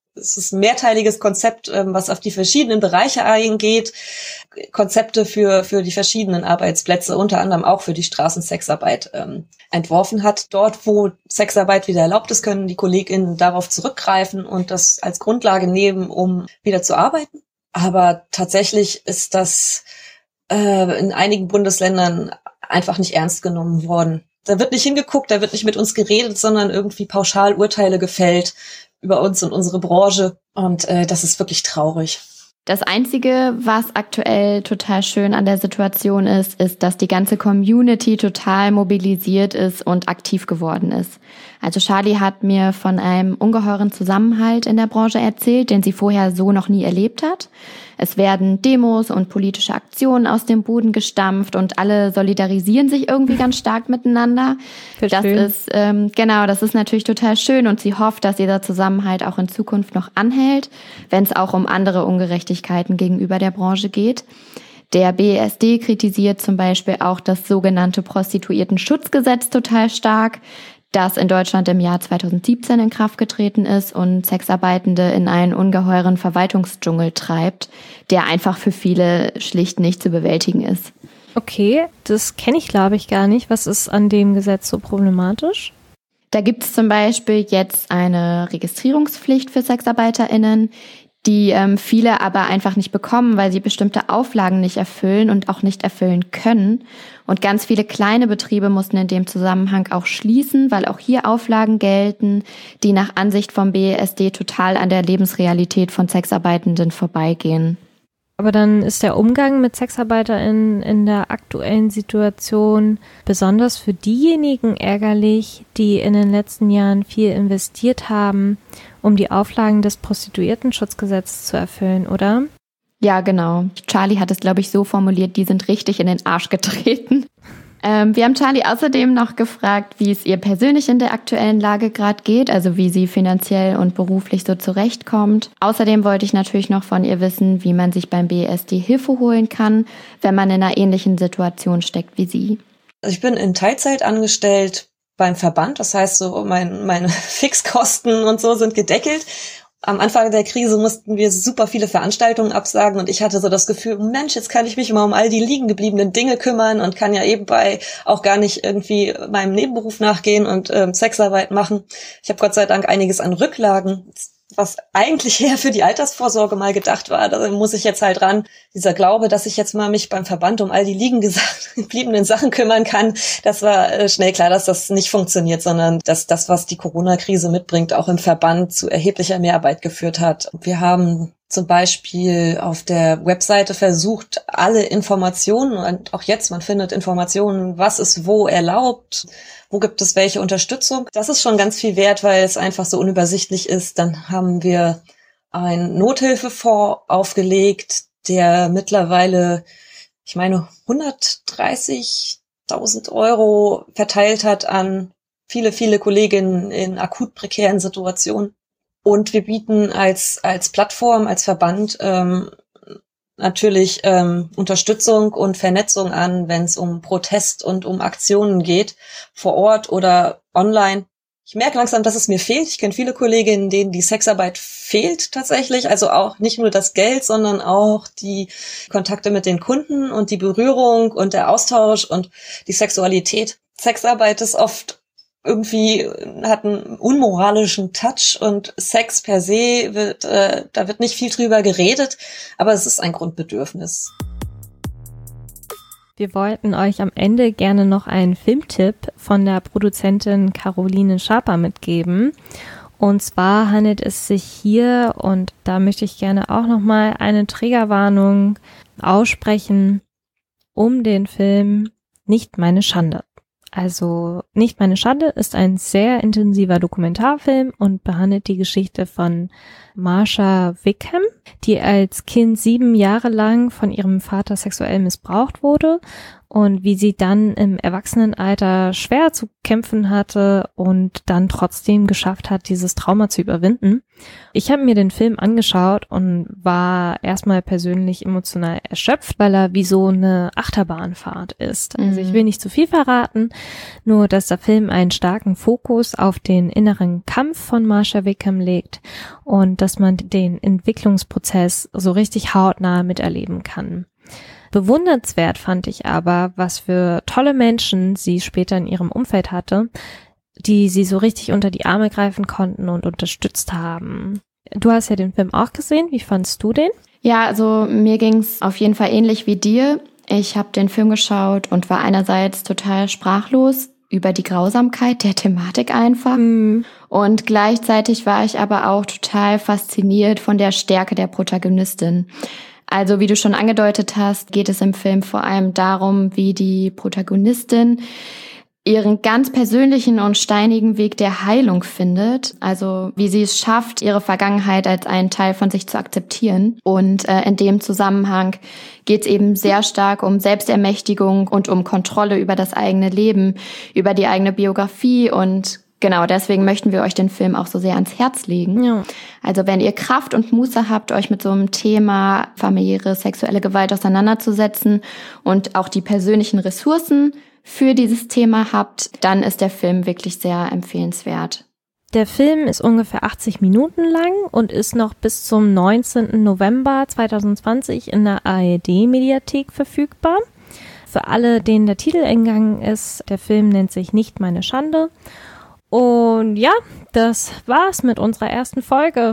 es ist ein mehrteiliges Konzept, was auf die verschiedenen Bereiche eingeht. Konzepte für für die verschiedenen Arbeitsplätze, unter anderem auch für die Straßensexarbeit ähm, entworfen hat. Dort, wo Sexarbeit wieder erlaubt ist, können die KollegInnen darauf zurückgreifen und das als Grundlage nehmen, um wieder zu arbeiten. Aber tatsächlich ist das äh, in einigen Bundesländern einfach nicht ernst genommen worden. Da wird nicht hingeguckt, da wird nicht mit uns geredet, sondern irgendwie pauschal Urteile gefällt über uns und unsere Branche. Und äh, das ist wirklich traurig. Das Einzige, was aktuell total schön an der Situation ist, ist, dass die ganze Community total mobilisiert ist und aktiv geworden ist. Also Charlie hat mir von einem ungeheuren Zusammenhalt in der Branche erzählt, den sie vorher so noch nie erlebt hat. Es werden Demos und politische Aktionen aus dem Boden gestampft und alle solidarisieren sich irgendwie ganz stark miteinander. Das ist ähm, genau, das ist natürlich total schön und sie hofft, dass dieser Zusammenhalt auch in Zukunft noch anhält, wenn es auch um andere Ungerechtigkeiten gegenüber der Branche geht. Der B E S D kritisiert zum Beispiel auch das sogenannte Prostituiertenschutzgesetz total stark, das in Deutschland im Jahr zweitausendsiebzehn in Kraft getreten ist und Sexarbeitende in einen ungeheuren Verwaltungsdschungel treibt, der einfach für viele schlicht nicht zu bewältigen ist. Okay, das kenne ich, glaube ich, gar nicht. Was ist an dem Gesetz so problematisch? Da gibt es zum Beispiel jetzt eine Registrierungspflicht für SexarbeiterInnen, die ähm, viele aber einfach nicht bekommen, weil sie bestimmte Auflagen nicht erfüllen und auch nicht erfüllen können. Und ganz viele kleine Betriebe mussten in dem Zusammenhang auch schließen, weil auch hier Auflagen gelten, die nach Ansicht vom B E S D total an der Lebensrealität von Sexarbeitenden vorbeigehen. Aber dann ist der Umgang mit SexarbeiterInnen in der aktuellen Situation besonders für diejenigen ärgerlich, die in den letzten Jahren viel investiert haben, um die Auflagen des Prostituiertenschutzgesetzes zu erfüllen, oder? Ja, genau. Charlie hat es, glaube ich, so formuliert, die sind richtig in den Arsch getreten. Ähm, wir haben Charlie außerdem noch gefragt, wie es ihr persönlich in der aktuellen Lage gerade geht, also wie sie finanziell und beruflich so zurechtkommt. Außerdem wollte ich natürlich noch von ihr wissen, wie man sich beim B E S D Hilfe holen kann, wenn man in einer ähnlichen Situation steckt wie sie. Also ich bin in Teilzeit angestellt beim Verband, das heißt so mein, meine Fixkosten und so sind gedeckelt. Am Anfang der Krise mussten wir super viele Veranstaltungen absagen und ich hatte so das Gefühl, Mensch, jetzt kann ich mich mal um all die liegen gebliebenen Dinge kümmern und kann ja ebenbei auch gar nicht irgendwie meinem Nebenberuf nachgehen und ähm, Sexarbeit machen. Ich habe Gott sei Dank einiges an Rücklagen, was eigentlich eher für die Altersvorsorge mal gedacht war. Da muss ich jetzt halt ran. Dieser Glaube, dass ich jetzt mal mich beim Verband um all die liegen gebliebenen Sachen kümmern kann, das war äh, schnell klar, dass das nicht funktioniert, sondern dass das, was die Corona-Krise mitbringt, auch im Verband zu erheblicher Mehrarbeit geführt hat. Wir haben zum Beispiel auf der Webseite versucht, alle Informationen, und auch jetzt, man findet Informationen, was ist wo erlaubt, wo gibt es welche Unterstützung. Das ist schon ganz viel wert, weil es einfach so unübersichtlich ist. Dann haben wir einen Nothilfefonds aufgelegt, der mittlerweile, ich meine, hundertdreißigtausend Euro verteilt hat an viele, viele Kolleginnen in akut prekären Situationen. Und wir bieten als als Plattform, als Verband ähm, natürlich ähm, Unterstützung und Vernetzung an, wenn es um Protest und um Aktionen geht, vor Ort oder online. Ich merke langsam, dass es mir fehlt. Ich kenne viele Kolleginnen, denen die Sexarbeit fehlt tatsächlich. Also auch nicht nur das Geld, sondern auch die Kontakte mit den Kunden und die Berührung und der Austausch und die Sexualität. Sexarbeit ist oft irgendwie hat einen unmoralischen Touch und Sex per se wird, äh, da wird nicht viel drüber geredet, aber es ist ein Grundbedürfnis. Wir wollten euch am Ende gerne noch einen Filmtipp von der Produzentin Caroline Schaper mitgeben. Und zwar handelt es sich hier, und da möchte ich gerne auch nochmal eine Triggerwarnung aussprechen, um den Film Nicht meine Schande. Also Nicht meine Schande ist ein sehr intensiver Dokumentarfilm und behandelt die Geschichte von Marsha Wickham. die als Kind sieben Jahre lang von ihrem Vater sexuell missbraucht wurde und wie sie dann im Erwachsenenalter schwer zu kämpfen hatte und dann trotzdem geschafft hat, dieses Trauma zu überwinden. Ich habe mir den Film angeschaut und war erstmal persönlich emotional erschöpft, weil er wie so eine Achterbahnfahrt ist. Also ich will nicht zu viel verraten, nur dass der Film einen starken Fokus auf den inneren Kampf von Marsha Wickham legt und dass man den Entwicklungsprozess so richtig hautnah miterleben kann. Bewundernswert fand ich aber, was für tolle Menschen sie später in ihrem Umfeld hatte, die sie so richtig unter die Arme greifen konnten und unterstützt haben. Du hast ja den Film auch gesehen. Wie fandst du den? Ja, also mir ging's auf jeden Fall ähnlich wie dir. Ich habe den Film geschaut und war einerseits total sprachlos über die Grausamkeit der Thematik einfach. Mhm. Und gleichzeitig war ich aber auch total fasziniert von der Stärke der Protagonistin. Also wie du schon angedeutet hast, geht es im Film vor allem darum, wie die Protagonistin ihren ganz persönlichen und steinigen Weg der Heilung findet. Also wie sie es schafft, ihre Vergangenheit als einen Teil von sich zu akzeptieren. Und äh, in dem Zusammenhang geht es eben sehr stark um Selbstermächtigung und um Kontrolle über das eigene Leben, über die eigene Biografie und genau, deswegen möchten wir euch den Film auch so sehr ans Herz legen. Ja. Also wenn ihr Kraft und Muße habt, euch mit so einem Thema familiäre sexuelle Gewalt auseinanderzusetzen und auch die persönlichen Ressourcen für dieses Thema habt, dann ist der Film wirklich sehr empfehlenswert. Der Film ist ungefähr achtzig Minuten lang und ist noch bis zum neunzehnten November zweitausendzwanzig in der A R D-Mediathek verfügbar. Für alle, denen der Titel entgangen ist, der Film nennt sich Nicht meine Schande. Und ja, das war's mit unserer ersten Folge.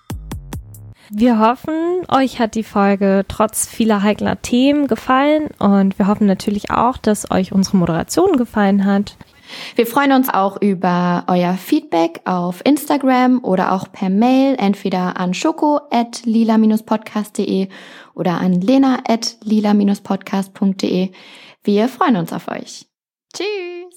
Wir hoffen, euch hat die Folge trotz vieler heikler Themen gefallen und wir hoffen natürlich auch, dass euch unsere Moderation gefallen hat. Wir freuen uns auch über euer Feedback auf Instagram oder auch per Mail, entweder an schoko at lila podcast punkt de oder an lena at lila podcast punkt de. Wir freuen uns auf euch. Tschüss!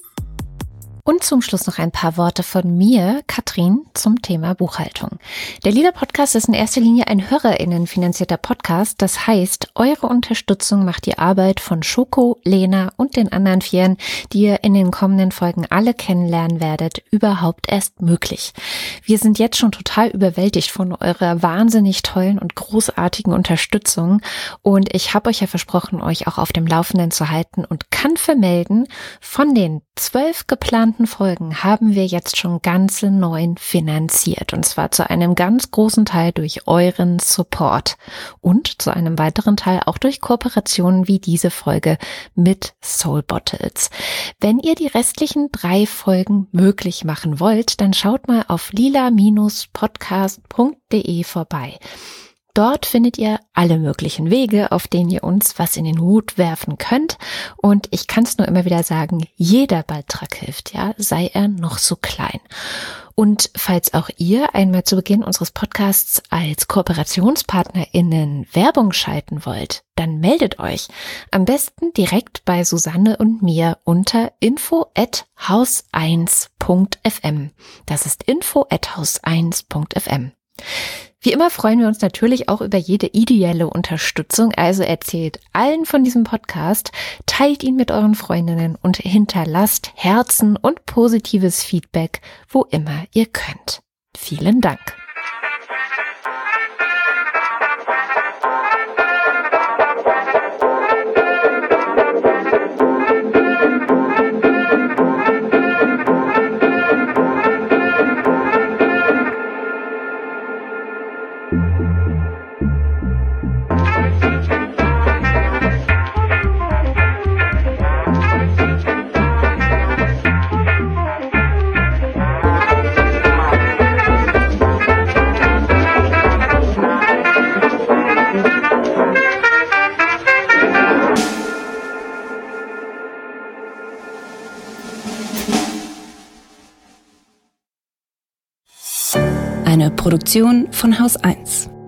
Und zum Schluss noch ein paar Worte von mir, Katrin, zum Thema Buchhaltung. Der Lila Podcast ist in erster Linie ein HörerInnen finanzierter Podcast. Das heißt, eure Unterstützung macht die Arbeit von Schoko, Lena und den anderen Vieren, die ihr in den kommenden Folgen alle kennenlernen werdet, überhaupt erst möglich. Wir sind jetzt schon total überwältigt von eurer wahnsinnig tollen und großartigen Unterstützung. Und ich habe euch ja versprochen, euch auch auf dem Laufenden zu halten und kann vermelden, von den zwölf geplanten Folgen haben wir jetzt schon ganze neun finanziert und zwar zu einem ganz großen Teil durch euren Support und zu einem weiteren Teil auch durch Kooperationen wie diese Folge mit Soul Bottles. Wenn ihr die restlichen drei Folgen möglich machen wollt, dann schaut mal auf lila podcast punkt de vorbei. Dort findet ihr alle möglichen Wege, auf denen ihr uns was in den Hut werfen könnt. Und ich kann es nur immer wieder sagen, jeder Beitrag hilft, ja, sei er noch so klein. Und falls auch ihr einmal zu Beginn unseres Podcasts als KooperationspartnerInnen Werbung schalten wollt, dann meldet euch. Am besten direkt bei Susanne und mir unter info at haus eins punkt f m. Das ist info at haus eins punkt f m. Wie immer freuen wir uns natürlich auch über jede ideelle Unterstützung, also erzählt allen von diesem Podcast, teilt ihn mit euren Freundinnen und hinterlasst Herzen und positives Feedback, wo immer ihr könnt. Vielen Dank. Eine Produktion von Haus eins.